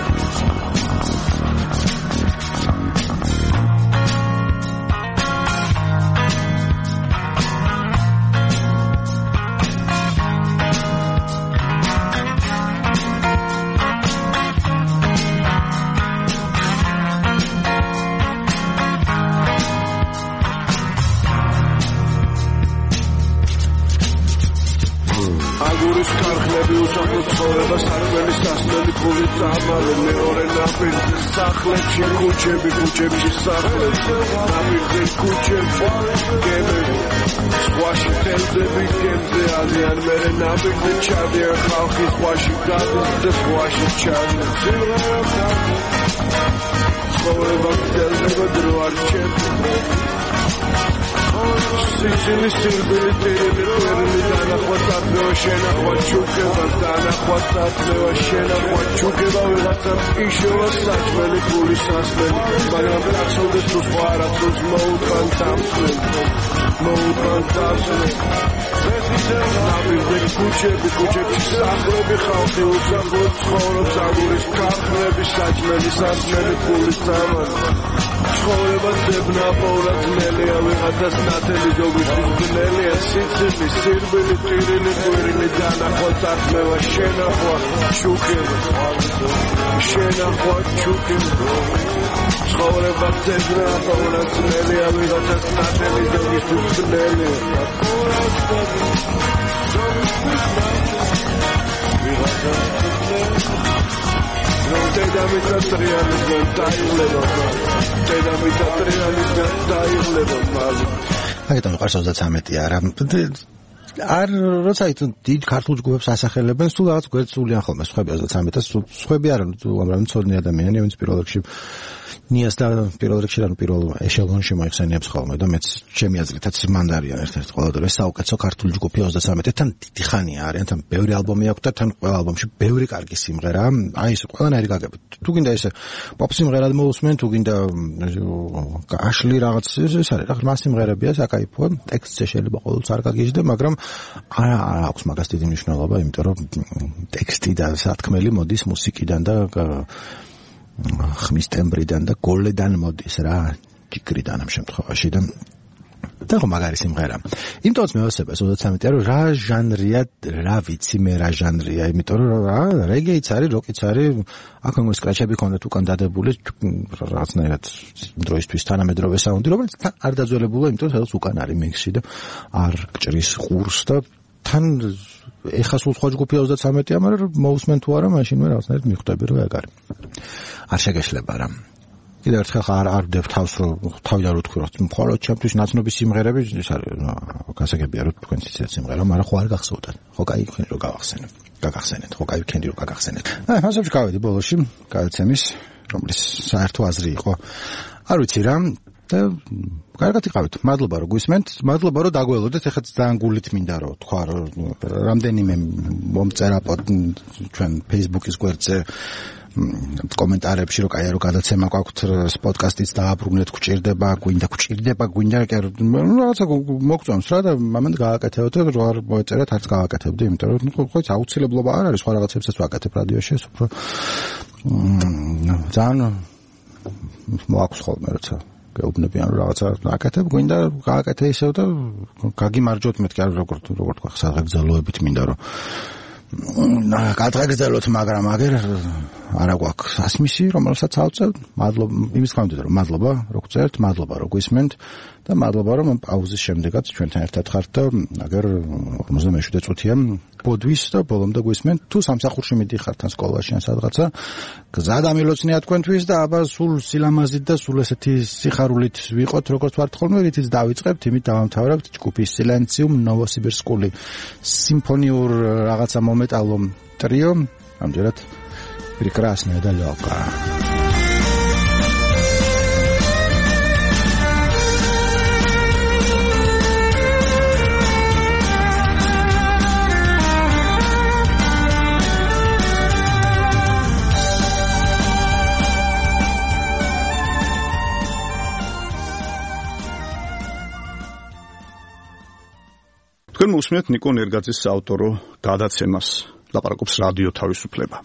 სახლებში კუჩები კუჩებში სახლებში ნაბიჯი კუჩებში გემები სხვაში თევზები გემზე აზიან მერე ნაბიჯი ჩადიან ხალხი სხვაში გადის და სხვაში ჩადის ცხოვრება გრძელდება დრო არ ჩერდება სიცილის სირბილი ტირილი ყვერილი დანახვა წათვევა შენახვა ჩუქება დანახვა წათვევა შენახვა ჩუქება ვიღაცამ იშოვა საჭმელი ფული სასმელი მაგრამ გახსოვდეს თუ სხვა არ ახსოვს მოუთხან დამსვლელი მოუთხან დამსვლელი ნაბიჯი კუჩები კუჩებში სახლები ხალხი უსახლოდ ცხოვრობს აგურის ქარხნები საჭმელი სასმელი ფული სამანი ცხოვრება ძებნა პოვნათნელია ვიღაცას ნათელი ზოგისთვის ბნელია სიცილი სირბილი ტირილი ყვირილი დანახვა წათმევა შენახვა ჩუქება შენახვა ჩუქება ცხოვრება ძებნა პოვნათნელია ვიღაცას ნათელი ზოგისთვის ბნელია დედამიწა ტრიალისგან დაიღლება დედამიწა ტრიალისგან დაიღლება მალე აიტონ ოცდათრამეტი არა არ როცა იტონ დიდ ქართულ ჯგუფებს ასახელებენ სულ რაღაც გვერდსულიან ხოლმე სხვები ოცდათრამეტი სხვები არა უამრავი მცოდნე ადამიანი ვინც პირველ რიგში ნიას და პირველ რიგში რა პირველ ეშელონში მოიხსენიებს ხოლმე და მეც ჩემი აზრითაც მანდარიან ერთ-ერთი ყოველდღე საუკეთესო ქართული ჯგუფი ოცდათრამეტი-თან დიდი ხანია არიან თან ბევრი ალბომი აქვს და თან ყველა ალბომში ბევრი კარგი სიმღერა აი ეს ყველანაირი გაგებით თუ გინდა ესე პოპ სიმღერად მოусმენ თუ გინდა აშლი რაღაც ეს არის რა ხმა სიმღერებია საკაიფოა ტექსტზე შეიძლება ყოველთვის არ გაგიჟდე მაგრამ არა აქვს მაგას დიდი მნიშვნელობა იმიტომ რომ ტექსტი და სათქმელი მოდის მუსიკიდან და ხმის ტემბრიდან და გოლედან მოდის რა ჭიქრიდან ამ შემთხვევაში და და ხო მაგარი სიმღერა იმიტომაც მე ვასწრებ ოცდათრამეტი რომ რა ჟანრია რა ვიცი მე რა ჟანრია იმიტომ რომ რა რეგეიც არის როკიც არის აქ მოს სკრაჩები ქონდათ უკან დადებული რაღაცნაირად დროისთვის თანამედროვე საუნდი რომელიც არ დაძველებულა იმიტომ რომ სადაც უკან არის მიქსი და არ გჭრის ყურს და თან ეხა სულ სხვა ჯგუფი ოცდათრამეტია მაგრამ მოусმენ თუ არა მაშინვე რაღაცნაირად მიხვდები რომ ეგ არის არ შეგეშლება რა კიდევ ერთხელ არ არ ვდებ თავს რომ თავიდან რო თქვი რომ მხოლოდ ჩემთვის ნაცნობი სიმღერები ის არის გასაგებია რომ თქვენ ციცეთ სიმღერა მაგრამ ხო არ გახსოვდათ ხო კაი თქვენ რო გავახსენებ გაგახსენეთ ხო კაი თქვენ რო გაგახსენეთ აი მასებში გავედი ბოლოში გადაცემის რომლის საერთო აზრი იყო არ ვიცი რა და კარგად იყავით მადლობა რომ გვისმენთ მადლობა რომ დაგველოდეთ ეხლა ძალიან გულით მინდა რომ თქვა რომ რამდენიმე მომწერა ჩვენ Facebook-ის გვერდზე კომენტარებში რომ კაი რო გადაცემა გვაქვთ პოდკასტიც დააბრუნეთ გვჭირდება გვინდა გვჭირდება გვინდა რაღაცა მოგწონს რა და მამონტ გააკეთებთ რომ არ მოეწერათ არც გააკეთებდი იმიტომ რომ ხო ის აუცილებლობა არ არის სხვა რაღაცებსაც ვაკეთებ რადიოში ეს უფრო ძალიან მოაქვს ხოლმე როცა გეუბნებიან რომ რაღაცა აკეთებ გვინდა გააკეთე ისევ და გაგიმარჯოთ მეთქი არ როგორ როგორ თქვა სადღეგრძელოებით მინდა რომ გადაგრძელოთ მაგრამ აგერ არა გვაქვს სასმისი რომელსაც ავწევთ მადლობა იმის გამო რომ მადლობა რომ გწერთ მადლობა რომ გვისმენთ და მადლობა რომ პაუზის შემდეგაც ჩვენთან ერთად ხართ და აგერ ორმოცდამეშვიდე წუთია პოდვის და ბოლომდე გვისმენთ თუ სამსახურში მიდიხართ ან სკოლაში ან სადღაცა გზა დამილოცნია თქვენთვის და აბა სულ სილამაზით და სულ ესეთი სიხარულით ვიყოთ როგორც ვართ ხოლმე რითიც დავიწყებთ იმით დავამთავრებთ ჯგუფის სილენციუმ ნოვოსიბირსკული სიმფონიურ რაღაცა მომეტალო ტრიო ამჯერად прекрасная და лёгкая. თქვენ მოусმენთ ნიკო ნერგაძის საავტორო გადაცემას. ლაპარაკობს რადიო თავისუფლება.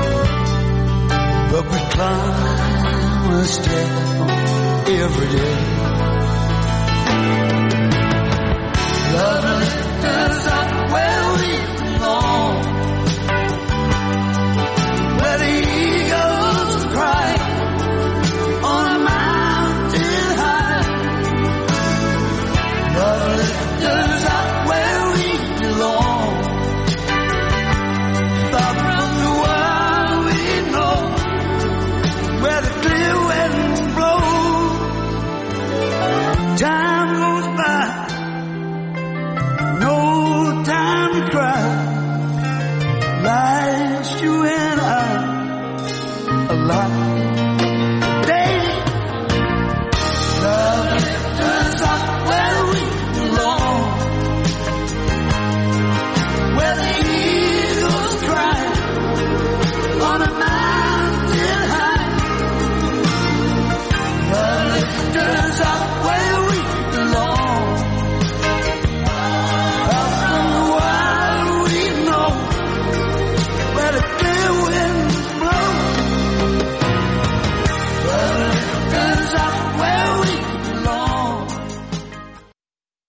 But we climb a step every day.